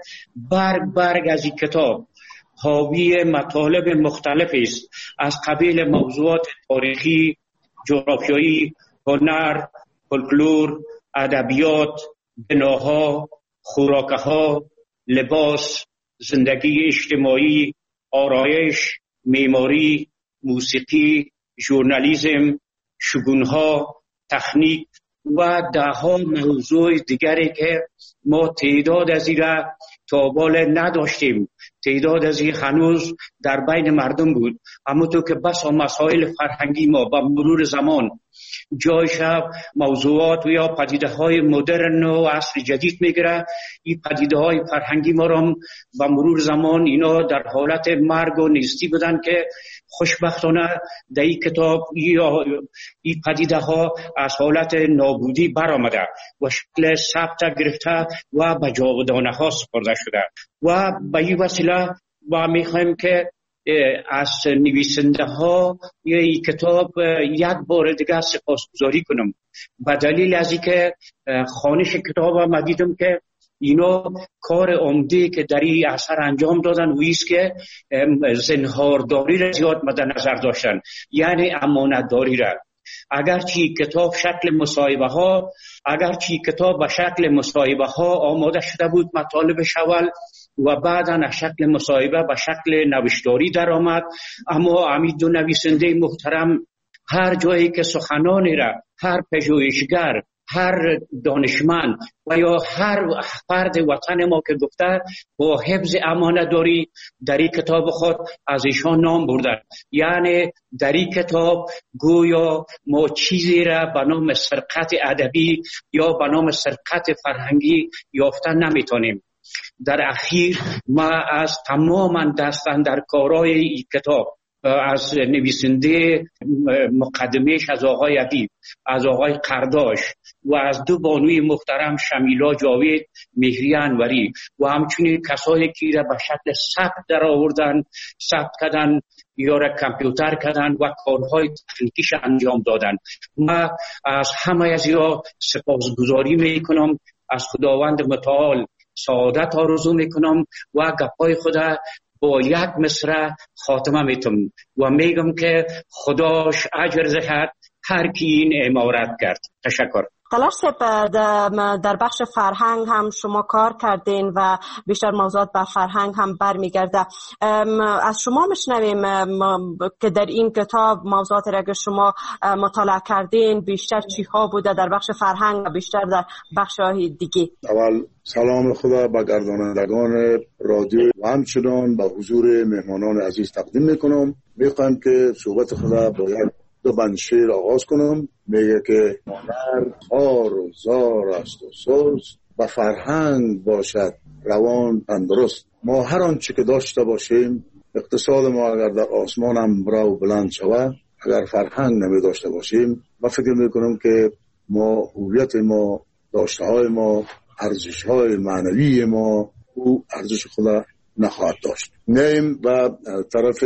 برگ از این کتاب حاوی مطالب مختلفی است از قبیل موضوعات تاریخی، جغرافیایی، هنر، فولکلور، ادبیات، بناها، خوراکها، لباس، زندگی اجتماعی، آرایش، معماری، موسیقی، ژورنالیسم، شگونها، تکنیک و دهها موضوع دیگری که ما تعداد از این را تا بال نداشتیم. تعداد از این هنوز در بین مردم بود، اما تو که بس مسائل فرهنگی ما با مرور زمان جایش موضوعات و یا پدیده های مدرن و عصر جدید میگیره. این پدیده های فرهنگی ما را با مرور زمان اینا در حالت مرگ و نیستی بودن که خوشبختانه در این کتاب این پدیده ها از حالت نابودی برآمده و شکل ثبت گرفته و به جاودانه ها سپرده شده. و به این وسیله ما میخوایم که از نویسنده ها این کتاب یک بار دیگه سپاسگزاری کنم، به دلیل از اینکه خوانش کتاب ما دیدم که اینا کار عمده که در این اثر انجام دادن و ایست که زنهارداری را زیاد مد نظر داشتن، یعنی امانتداری را. اگرچه کتاب به شکل مصاحبه ها آماده شده بود مطالبش اول و بعدا از شکل مصاحبه به شکل نوشتاری در آمد، اما امید دو نویسنده محترم هر جایی که سخنانی را هر پژوهشگر، هر دانشمند و یا هر فرد وطن ما که گفته با حفظ امانتداری در این کتاب خود از ایشان نام بردن. یعنی در این کتاب گویا ما چیزی را به نام سرقت ادبی یا به نام سرقت فرهنگی یافتن نمیتونیم. در اخیر ما از تماما دستاندرکارای این کتاب، از نویسنده مقدمهش از آقای ادیب، از آقای قرداش و از دو بانوی محترم شمیلا جاوید، مهری انوری و همچنین کسانی که را به شکل ثبت در آوردن، ثبت کردن یا را کامپیوتر کردن و کارهای تکنیکیش انجام دادن. ما از همه از اینا سپاسگزاری میکنم، از خداوند متعال سعادت آرزو میکنم و گپای خدا با یک مصرع خاتمه میتم و میگم که خداش اجر دهد هر کی این امارت کرد. تشکر. قلار صاحب، در بخش فرهنگ هم شما کار کردین و بیشتر موضوعات به فرهنگ هم برمیگرده. از شما میشنویم که در این کتاب موضوعات را که شما مطالعه کردین بیشتر چی ها بوده در بخش فرهنگ و بیشتر در بخش های دیگه؟ اول سلام خدا به گردانندگان رادیو و همچنان به حضور مهمانان عزیز تقدیم میکنم. میخوایم که صحبت خدا با یک دو بند شعر آغاز کنم. میگه که هنر خار و زار است و سوز و فرهنگ باشد روان تندرست. ما هر آنچه که داشته باشیم، اقتصاد ما اگر در آسمان هم برا و بلند شود، اگر فرهنگ نمی داشته باشیم، ما فکر میکنم که ما هویت ما، داشته های ما، ارزش های معنوی ما او ارزش خدا نخواهد داشت. نیم و طرف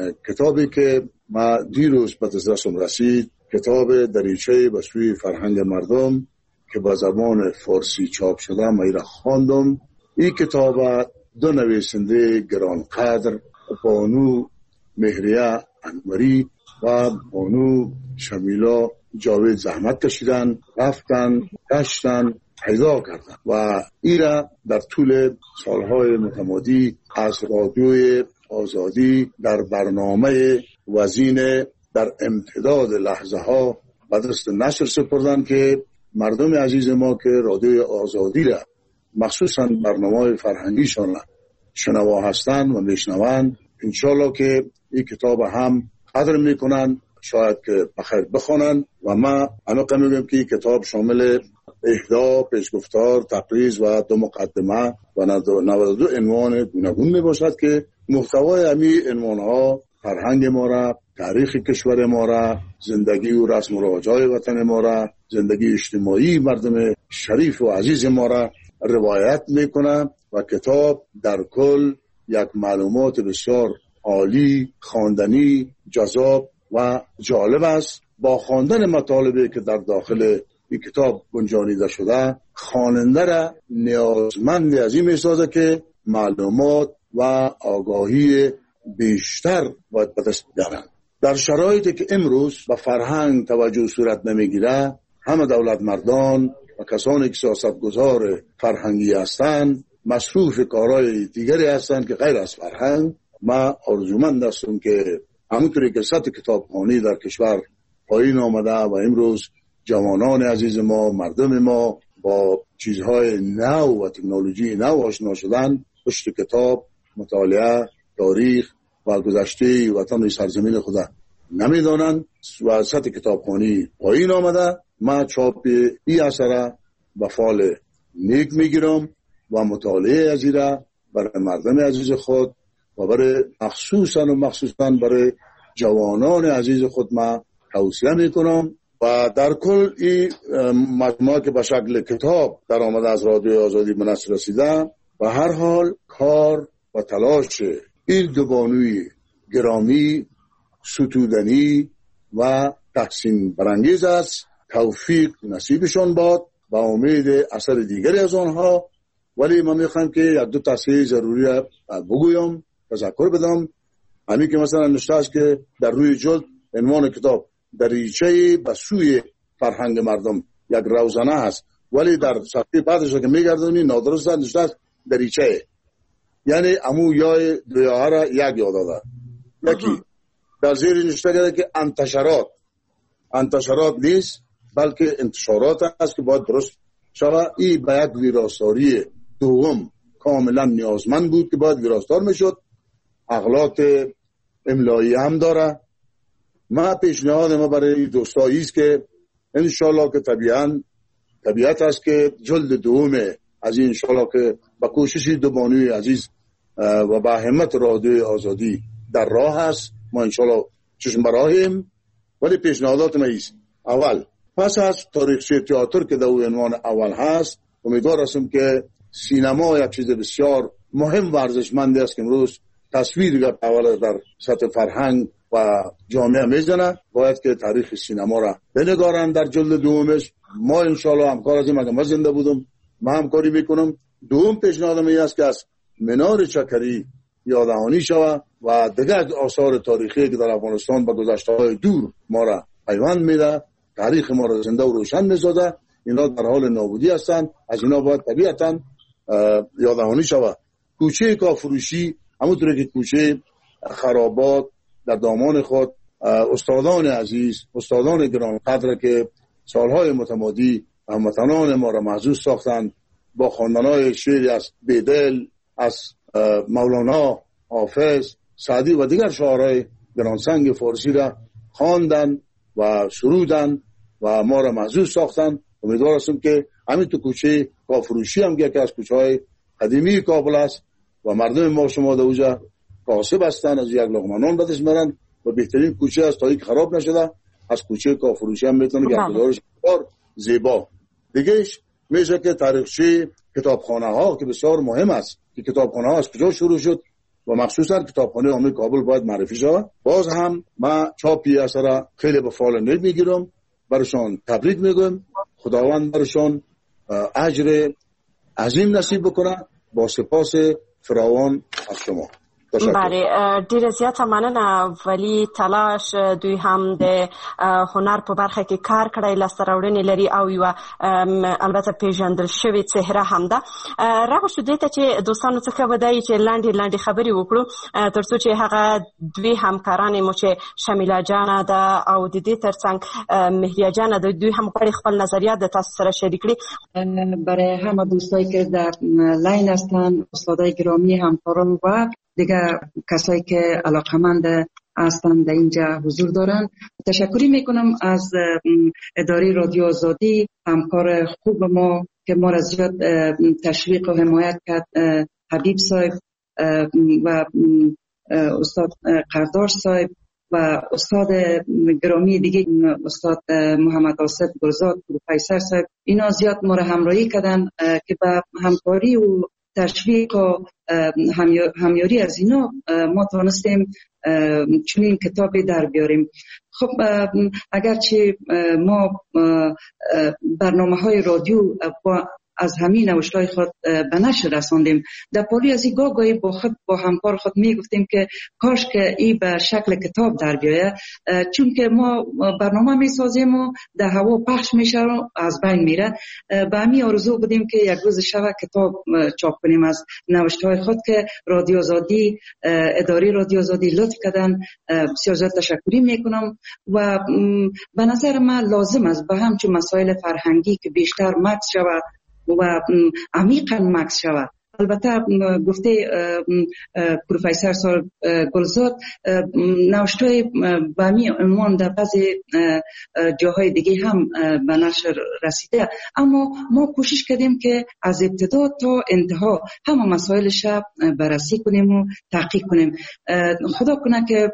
کتابی که ما دیروز به دسترسم رسید، کتاب دریچه به سوی فرهنگ مردم که با زبان فارسی چاپ شده، ما را خواندم. این کتاب دو نویسنده گرانقدر، بانو مهریه انوری و بانو شمیلا جاوید زحمت کشیدن، رفتن، گشتن، پیدا کردن و ایرا در طول سالهای متمادی از رادیوی آزادی در برنامه وزین در امتداد لحظه ها به دست نشر سپردن که مردم عزیز ما که رادیوی آزادی را مخصوصا برنامه فرهنگیشان شنوا هستند و میشنوند، انشالله که این کتاب هم قدر میکنن، شاید که بخیر بخونن. و ما عمیقا میگم که این کتاب شامل اهدا، پیشگفتار، تقریض و دو مقدمه و 92 عنوان گوناگون می باشد که محتوای همین عنوان ها فرهنگ ما را، تاریخ کشور ما را، زندگی و رسم و رواج‌های وطن ما را، زندگی اجتماعی مردم شریف و عزیز ما را روایت میکنه و کتاب در کل یک معلومات بسیار عالی، خواندنی، جذاب و جالب است. با خواندن مطالبی که در داخل این کتاب گنجانیده شده، خواننده را نیازمند از این میسازه که معلومات و آگاهی بیشتر باید به دست بیارن. در شرایطی که امروز به فرهنگ توجه صورت نمیگیره، همه دولت مردان و کسانی که سیاستگزار فرهنگی هستند مصروف کارهای دیگری هستند که غیر از فرهنگ. ما آرزومند هستم که همونطوری که سطح کتابخوانی در کشور پایین آمده و امروز جوانان عزیز ما، مردم ما با چیزهای نو و تکنولوژی نو آشنا شدن، پشت کتاب، مطالعه، تاریخ و گذشته وطن و سرزمین خود نمیدانند و سطح کتابخوانی پایین آمده. ما چاپ این اثر به فال نیک میگیرم و مطالعه از را برای مردم عزیز خود و برای مخصوصا برای جوانان عزیز خود ما توصیه میکنم. و در کل این مجموعه که به شکل کتاب در آمده از رادیو آزادی به نشر رسیده، و هر حال کار و تلاش این دو بانوی گرامی ستودنی و تحسین برانگیز است. توفیق نصیبشان باد و امید اثر دیگری از آنها. ولی من میخوام که یک دو تصحیح ضروری بگویم، تذکر بدم. همین که مثلا نوشته است که در روی جلد عنوان کتاب دریچه به سوی فرهنگ مردم، یک روزنه هست، ولی در صفحه بعدش که میگردونی نادرست نوشته است دریچه، یعنی امو یا دو یا را یک یاد داده. یکی در زیر نوشته کرده که انتشارات نیست بلکه انتشارات است که باید درست شود. این به یک ویراستاری دوم کاملا نیازمند بود که باید ویراستار میشد. اغلاط املایی هم داره. ما پیشنهاد ما برای دوستایی است که انشالله که طبیعت است که جلد دوم از این انشالله که با کوشش دو بانوی عزیز و با همت رادیو آزادی در راه است. ما انشالله چشم براهیم. ولی پیشنهادات ما است: اول پس از تاریخچه تئاتر که در عنوان اول هست، امیدوار هستم که سینما یک چیز بسیار مهم ورزشمند است که امروز تصویر اول در سطح فرهنگ و جامعه میزنه. باید که تاریخ سینما را بنگارن در جلد دومش. ما انشالله همکار هستیم. اگر من زنده بودم ما همکاری میکنم. دوم پیشنهاد من است که از منار چکری یاددهانی شود و دیگر آثار تاریخی که در افغانستان با گذشته‌های دور ما را پیوند میده، تاریخ ما را زنده و روشن میسازه، اینا در حال نابودی هستند. از اینا باید طبیعتا یاددهانی شود. کوچه کافروشی، همونطور که کوچه خرابات در دامان خود استادان عزیز، استادان گرانقدر که سالهای متمادی هموطنان ما را محظوظ ساختند، با خواندن‌های شعری از بیدل، از مولانا، حافظ، سعدی و دیگر شاعرای گرانسنگ فارسی را خواندند و سرودند و ما را محظوظ ساختند. امیدوار هستم که همین تو کوچه کافروشی هم که از کوچه‌های قدیمی کابل است و مردم ما شما در اوجا کاسب هستند، از یک لقمه نان بدش میرن و بهترین کوچه است تا این خراب نشده. از کوچه کافروشی هم میتونه که گزارش زیبا. دیگهش میشه که تاریخچه کتابخانه ها که بسیار مهم است که کتابخانه ها از کجا شروع شد و مخصوصا کتابخانه عمومی کابل باید معرفی شود. باز هم ما چاپی اثر خیلی به فال نیک میگیرم، برشان تبریک میگم. خداوند برشان اجر عظیم نصیب بکنه. با سپاس فراوان از شما. بله، ډیره زیاته مننه. ولی تلاش دوی هم د هنر په برخه کې کار کړی، لاسته راوړنې لري او یوه البته پیژندل شوې څهره هم ده. راغو شو دې ته چې دوستانو څخه به دا وي چې لنډې خبرې وکړو تر څو چې هغه دوی همکارانې مو چې شمیله جانه ده او د دې ترڅنګ مهریه جانه ده، دوی هم غواړي خپل نظریات د تاسو سره شریک کړي. برای همه دوستایی که در لاین هستن، استادای گرامی، همکاران و دیگه کسایی که علاقمند هستند در اینجا حضور دارن، تشکری میکنم از اداره رادیو آزادی، همکار خوب ما که ما را زیاد تشویق و حمایت کرد، حبیب صاحب و استاد قرداش صاحب و استاد گرامی دیگه استاد محمد آصف گلزاد، پروفسور صاحب. اینا زیاد ما را همراهی کردن که به همکاری و تشویق و همیاری از اینا ما توانستیم چنین کتابی در بیاریم. خب اگرچه ما برنامه های رادیو با از همین نوشتهای خود به نشر رساندیم. در پالی از این گاهی با همکار خود میگفتیم که کاش که این به شکل کتاب در بیایه، چون که ما برنامه میسازیم و در هوا پخش میشه و از بین میره. به همین آرزو بودیم که یک روز شب کتاب چاپ کنیم از نوشتهای خود که رادیو آزادی، اداره رادیو آزادی لطف کردن. بسیار زیاد تشکری میکنم و به نظر من لازم است به همچون مسائل فرهنگی که بیشتر مکس شود و عمیقا مکس شود. البته گفته پروفسور سال گلزاد نوشتای به همین عنوان در بعضی جاهای دیگه هم به نشر رسیده، اما ما کوشش کردیم که از ابتدا تا انتها همه مسائلش بررسی کنیم و تحقیق کنیم. خدا کنه که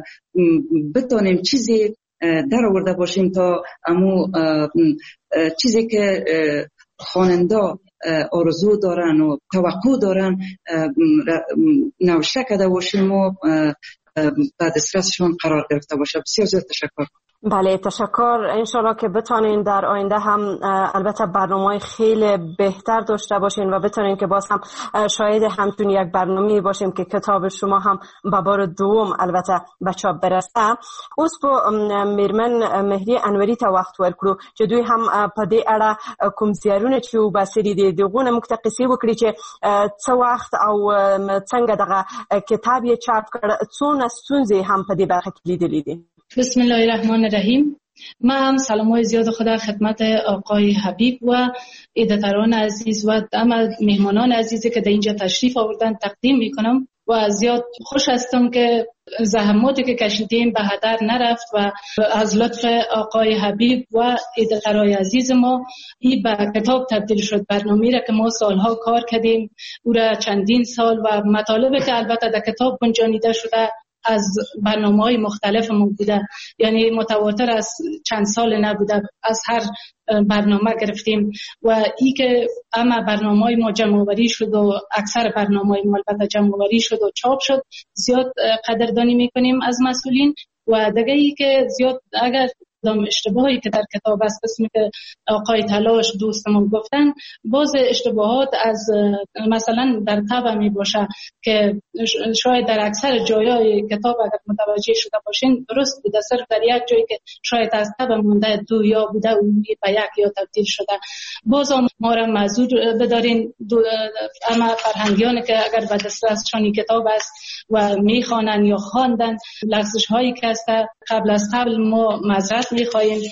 بتونیم چیزی در آورده باشیم تا امو چیزی که خواننده آرزو دارن و توقع دارن نوشته کرده باشیم و بعد دسترسشون قرار گرفته باشه. بسیار زیاد تشکر. بله تشکر. انشالله که بتانین در آینده هم البته برنامه‌های خیلی بهتر داشته باشین و بتانین که باز هم شاید همتون یک برنامه باشیم که کتاب شما هم به بار دوم البته به چاپ برسه. اوس په میرمن مهری انوری ته وخت ورکړو چې دوی هم په دې اړه کوم زیارونه چې وباسري دي دغه متقسی وکړي چې څو وخت او څنګه دغه کتاب یې چاپ کړ، څونه ستونزې هم په دې برخه کې لیدلې دي. بسم الله الرحمن الرحیم. من هم سلامای زیاد خدا خدمت آقای حبیب و ایده‌تران عزیز و مهمانان عزیزی که در اینجا تشریف آوردن تقدیم میکنم و زیاد خوش هستم که زحماتی که کشیدیم به هدر نرفت و از لطف آقای حبیب و ایده‌تران عزیز ما این به کتاب تبدیل شد. برنامه‌ای را که ما سالها کار کردیم او را چندین سال و مطالبی که البته در کتاب گنجانیده شده از برنامه‌های مختلف ما بوده، یعنی متواتر از چند سال نبوده، از هر برنامه گرفتیم و ای که اما برنامه‌های ما جمع‌آوری شد و اکثر برنامه‌های ما البته جمع‌آوری شد و چاپ شد، زیاد قدردانی میکنیم از مسئولین. و دیگه ای که زیاد اگر اشتباهی که در کتاب است قسمی که آقای تلاش دوستمون گفتن، باز اشتباهات از مثلا در طبع می باشه که شاید در اکثر جایای کتاب اگر متوجه شده باشین درست بوده، صرف در یک جایی که شاید از طبع مونده دو یا بوده اون به یک یا تبدیل شده. باز ما را معذور بدارین اما فرهنگیان که اگر به دسترسشان کتاب است و میخوانن یا خواندن لغزش هایی که است قبل از قبل ما معذرت میخواهیم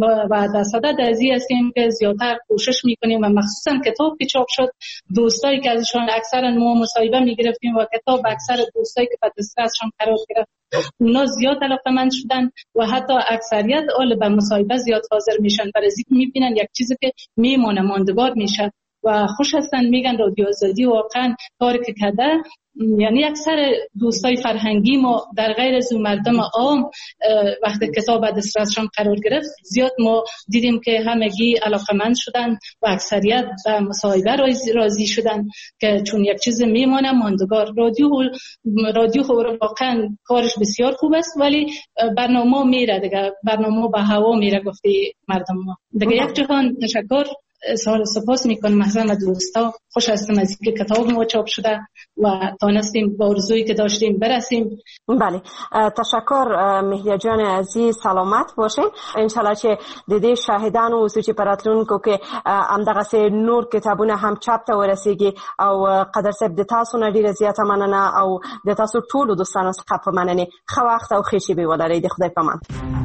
و در صدد ازی هستیم که زیادتر کوشش میکنیم و مخصوصا کتاب که چاپ شد دوستایی که ازشان اکثرا ما مصاحبه میگرفتیم و کتاب اکثر دوستایی که به دسترسشان قرار گرفت اونا زیاد علاقه‌مند شدن و حتی اکثریت اول به مصاحبه زیاد حاضر میشن برای اینکه میبینن یک چیزی که میمونه ماندگار میشه و خوش هستن. میگن رادیو آزادی واقعا کاری که کرده، یعنی اکثر دوستای فرهنگی ما در غیر از مردم عام وقتی کتاب به دسترسشان قرار گرفت زیاد ما دیدیم که همگی علاقه‌مند شدن و اکثریت به مصاحبه راضی شدن که چون یک چیز میمونه ماندگار. رادیو واقعا کارش بسیار خوب است ولی برنامه میره دیگه، برنامه به هوا میره گفتی مردم ما دیگه. یک جهان تشکر اظهار سپاس میکنم محضر دوستا. خوش هستم از اینکه کتاب ما چاپ شده و تانستیم با آرزویی که داشتیم برسیم. بله تشکر مهریه جان عزیز، سلامت باشین. انشالله چې د دې شاهدانو اوسو چې پراتلونکو کې همدغه سه نور کتابونه هم چاپ ته ورسیږي او قدر صاحب د تاسو نه ډیره زیاته مننه او د تاسو ټولو دوستانو څخه په مننه. ښه وخت او ښه شیبې ولرئ. د خدای په امان.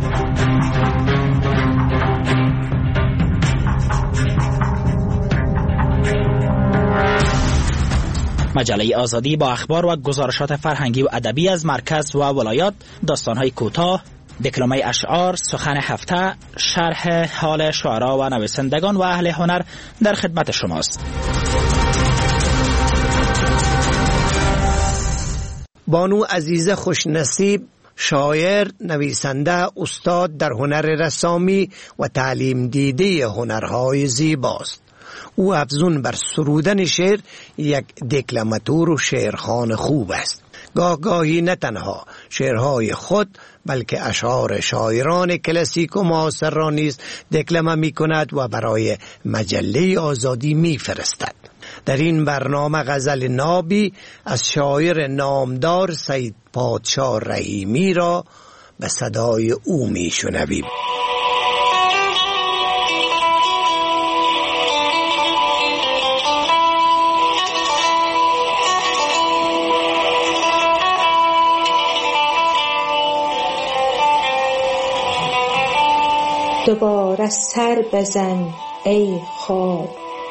مجله آزادی با اخبار و گزارشات فرهنگی و ادبی از مرکز و ولایات، داستان‌های کوتاه، دکلمه اشعار، سخن هفته، شرح حال شعرا و نویسندگان و اهل هنر در خدمت شماست. بانو عزیزه خوشنصیب، شاعر، نویسنده، استاد در هنر رسامی و تعلیم دیده هنرهای زیباست. او افزون بر سرودن شعر یک دکلماتور و شعرخوان خوب است. گاهی نه تنها شعرهای خود بلکه اشعار شاعران کلاسیک و معاصر را نیز دکلمه می کند و برای مجله آزادی می فرستد. در این برنامه غزل نابی از شاعر نامدار سید پادشاه رحیمی را به صدای او می شنویم. دوباره سر بزن ای خواب،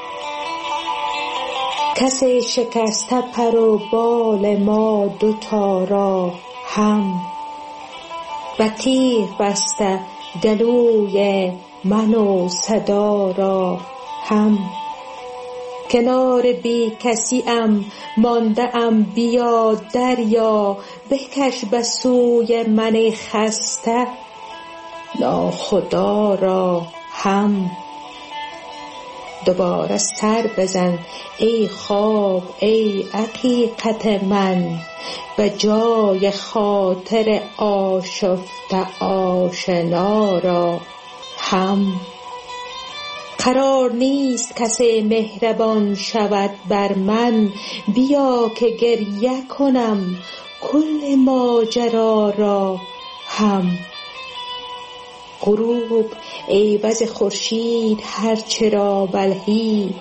کسی شکسته پر و بال ما دوتا را هم، و تیغ بسته گلوی من و صدا را هم. کنار بی کسی ام مانده ام، بیا دریا بکش به سوی من خسته ناخدا را هم. دوباره سر بزن ای خواب ای حقیقت من، به جای خاطر آشفته آشنا را هم. قرار نیست کسی مهربان شود بر من، بیا که گریه کنم کل ماجرا را هم. غروب عوض خورشید هرچه را بلهید،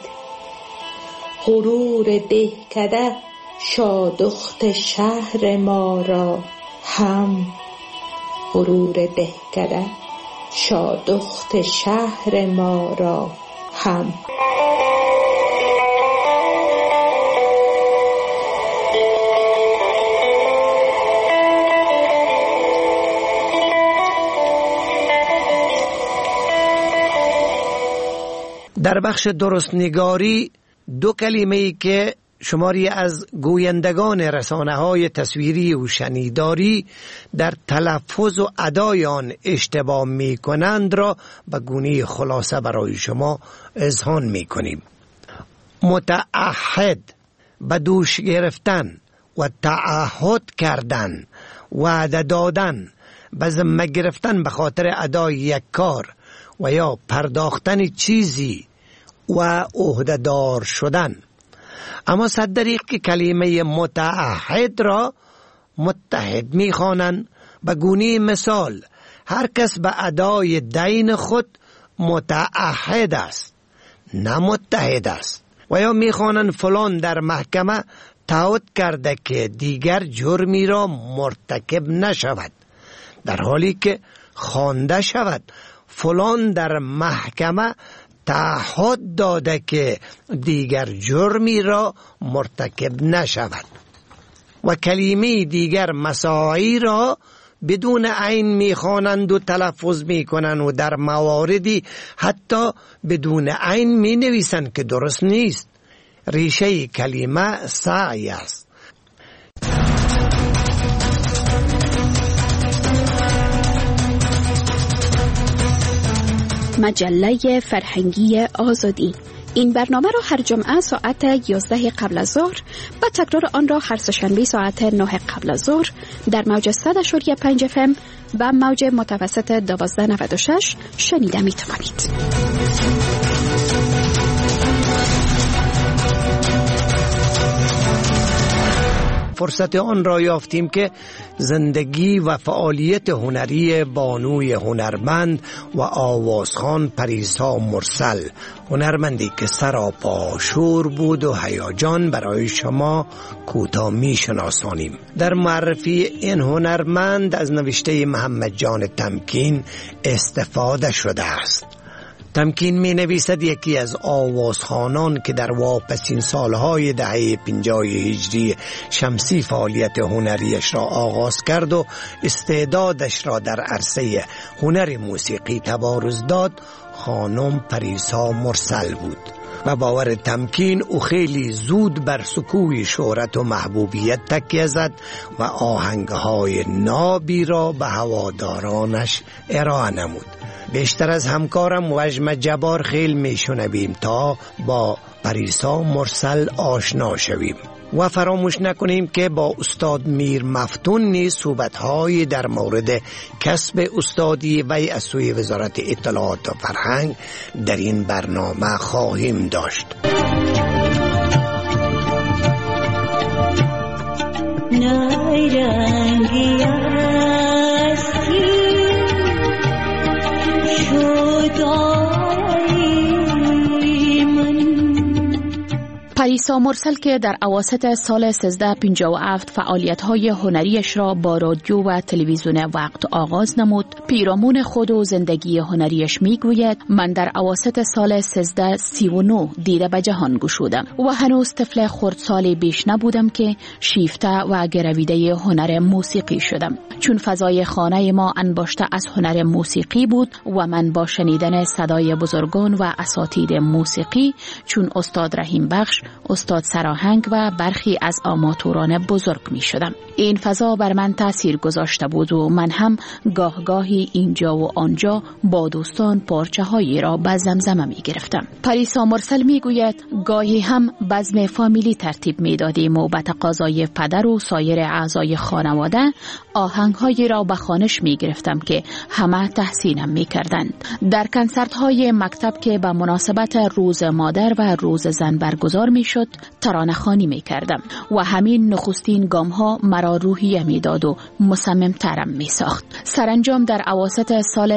غرور دهکده شادخت شهر ما را هم. غرور دهکده شادخت شهر ما را هم. در بخش درستنگاری دو کلمه‌ای که شماری از گویندگان رسانه‌های تصویری و شنیداری در تلفظ و ادای آن اشتباه می‌کنند را به گونه خلاصه برای شما اذعان می‌کنیم. متعهد، به دوش گرفتن و تعهد کردن، وعده دادن، به ذمه گرفتن به خاطر ادای یک کار و یا پرداختن چیزی و عهده‌دار شدن. اما صد دریغ که کلمه متعهد را متحد می‌خوانند. به گونه مثال هر کس به ادای دین خود متعهد است، نه متحد است. و یا می‌خوانند فلان در محکمه تعهد کرده که دیگر جرمی را مرتکب نشود، در حالی که خوانده شود فلان در محکمه تعهد داده که دیگر جرمی را مرتکب نشود. و کلمه دیگر مساعی را بدون عین میخوانند و تلفظ میکنند و در مواردی حتی بدون عین می نویسند که درست نیست. ریشه کلمه سعی است. مجله فرهنگی آزادی. این برنامه را هر جمعه ساعت 11 قبل از ظهر و تکرار آن را هر سه‌شنبه ساعت 9 قبل از ظهر در موج 100.5 FM و موج متوسط 1296 شنیده می توانید. فرصت آن را یافتیم که زندگی و فعالیت هنری بانوی هنرمند و آوازخوان پریسا مرسل، هنرمندی که سراپا شور بود و هیجان، برای شما کوتاه میشناسانیم. در معرفی این هنرمند از نوشته محمد جان تمکین استفاده شده است. تمکین می نویسد یکی از آوازخوانان که در واپسین سالهای دهه 50 هجری شمسی فعالیت هنریش را آغاز کرد و استعدادش را در عرصه هنر موسیقی تبارز داد، خانم پریسا مرسل بود. و باور تمکین او خیلی زود بر سکوی شهرت و محبوبیت تکیه زد و آهنگهای نابی را به هوادارانش ارائه نمود. بیشتر از همکارم وجم جبار خیل میشنویم تا با پریسا مرسل آشنا شویم. و فراموش نکنیم که با استاد میر مفتون نیز صحبت‌های در مورد کسب استادی وی از سوی وزارت اطلاعات و فرهنگ در این برنامه خواهیم داشت. نایرنگی هستی شدایی من. پریسا مرسل که در اواسط سال 1357 فعالیت‌های هنریش را با رادیو و تلویزیون وقت آغاز نمود، پیرامون خود و زندگی هنریش میگوید: من در اواسط سال 1339 دیده به جهان گشودم و هنوز طفل خردسالی بیش نبودم که شیفته و گرویده هنر موسیقی شدم، چون فضای خانه ما انباشته از هنر موسیقی بود و من با شنیدن صدای بزرگان و اساتید موسیقی چون استاد رحیم بخش، استاد سراهنگ و برخی از آماتوران بزرگ می شدم. این فضا بر من تأثیر گذاشته بود و من هم گاهی اینجا و آنجا با دوستان پارچه هایی را به زمزمه می گرفتم. پریسا مرسل می گوید: گاهی هم بزم فامیلی ترتیب می دادیم و به تقاضای پدر و سایر اعضای خانواده آهنگ هایی را به خوانش می گرفتم که همه تحسینم می کردند. در کنسرت های مکتب که به مناسبت روز مادر و روز زن برگزار می شد ترانه خوانی می کردم و همین نخستین گام ها مرا روحیه می داد و مصمم ترم می ساخت. سرانجام در اواسط سال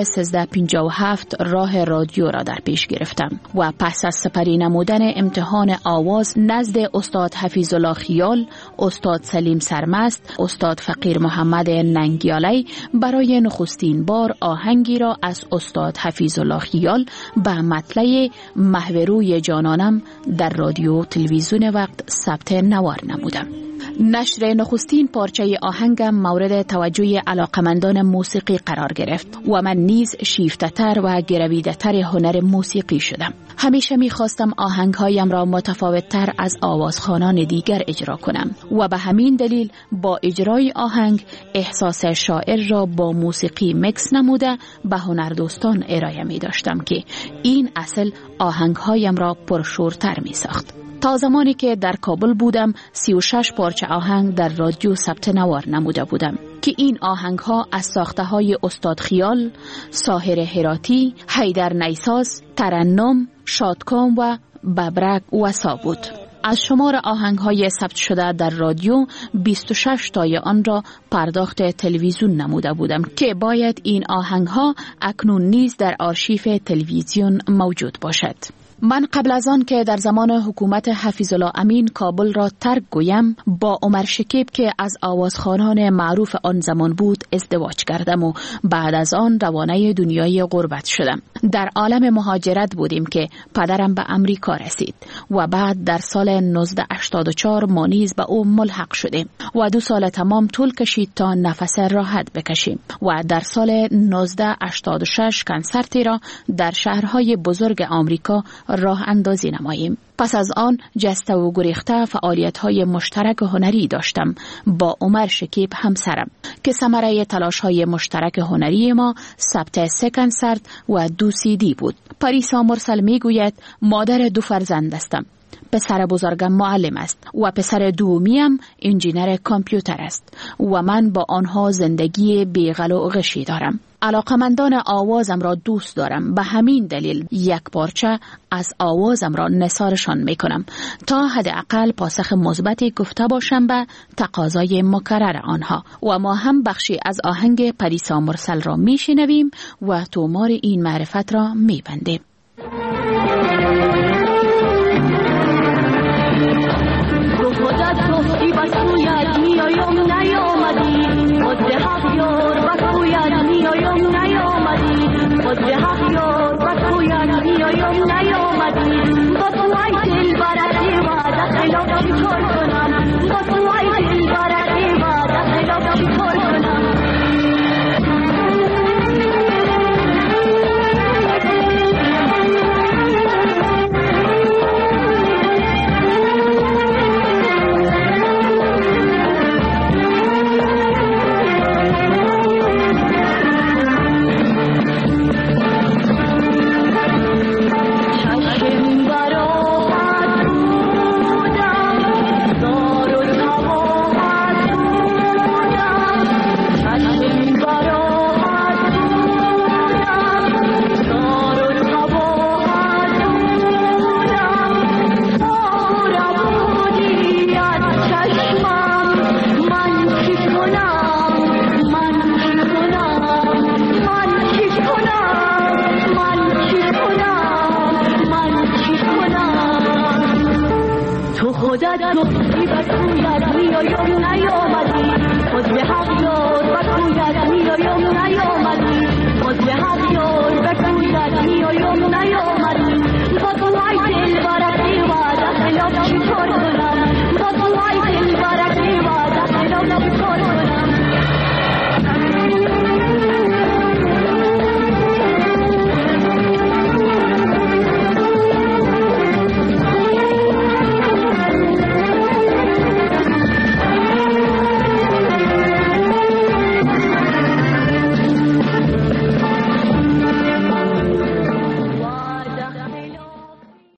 1357 راه رادیو را در پیش گرفتم و پس از سپری نمودن امتحان آواز نزد استاد حفیظ الله خیال، استاد سلیم سرمست، استاد فقیر محمد ننگیالی برای نخستین بار آهنگی را از استاد حفیظ الله خیال به مطلع محوروی جانانم در رادیو تلویزیون وقت ثبت نوار نمودم. نشر نخستین پارچه آهنگم مورد توجه علاقمندان موسیقی قرار گرفت و من نیز شیفته‌تر و گرویده‌تر هنر موسیقی شدم. همیشه می‌خواستم آهنگ‌هایم را متفاوت‌تر از آوازخوانان دیگر اجرا کنم و به همین دلیل با اجرای آهنگ احساس شاعر را با موسیقی مکس نموده به هنردوستان ارائه می‌داشتم که این اصل آهنگ‌هایم را پرشورتر می‌ساخت. تا زمانی که در کابل بودم 36 پارچه آهنگ در رادیو ثبت نوار نموده بودم که این آهنگ ها از ساخته های استاد خیال، ساحر هراتی، حیدر نیساز، ترنم، شادکام و ببرک وسا بود. از شمار آهنگ های ثبت شده در رادیو 26 تای آن را پرداخت تلویزیون نموده بودم که باید این آهنگ ها اکنون نیز در آرشیف تلویزیون موجود باشد. من قبل از آن که در زمان حکومت حفیظ الله امین کابل را ترک گویم با عمر شکیب که از آوازخوانان معروف آن زمان بود ازدواج کردم و بعد از آن روانه دنیای غربت شدم. در عالم مهاجرت بودیم که پدرم به امریکا رسید و بعد در سال 1984 ما نیز به او ملحق شدیم و 2 سال تمام طول کشید تا نفس راحت بکشیم و در سال 1986 کنسرتی را در شهرهای بزرگ آمریکا راه اندازی نماییم. پس از آن جسته و گریخته فعالیت‌های مشترک هنری داشتم با عمر شکیب همسرم که ثمره تلاش‌های مشترک هنری ما ثبت 3 کنسرت و 2 CD بود. پریسا مرسل میگوید: مادر 2 فرزند هستم. پسر بزرگم معلم است و پسر دومیم انجینر کامپیوتر است و من با آنها زندگی بیغل و غشی دارم. علاقمندان آوازم را دوست دارم، به همین دلیل یک پارچه از آوازم را نثارشان میکنم تا حداقل پاسخ مثبتی گفته باشم به تقاضای مکرر آنها و ما هم بخشی از آهنگ پریسا مرسل را میشنویم و تومار این معرفت را میبندیم. خودت گفتی بکویت میایم نیامدی خود به حق یار بکویت میایم نیامدی خود به حق یار بکویت میایم نیامدی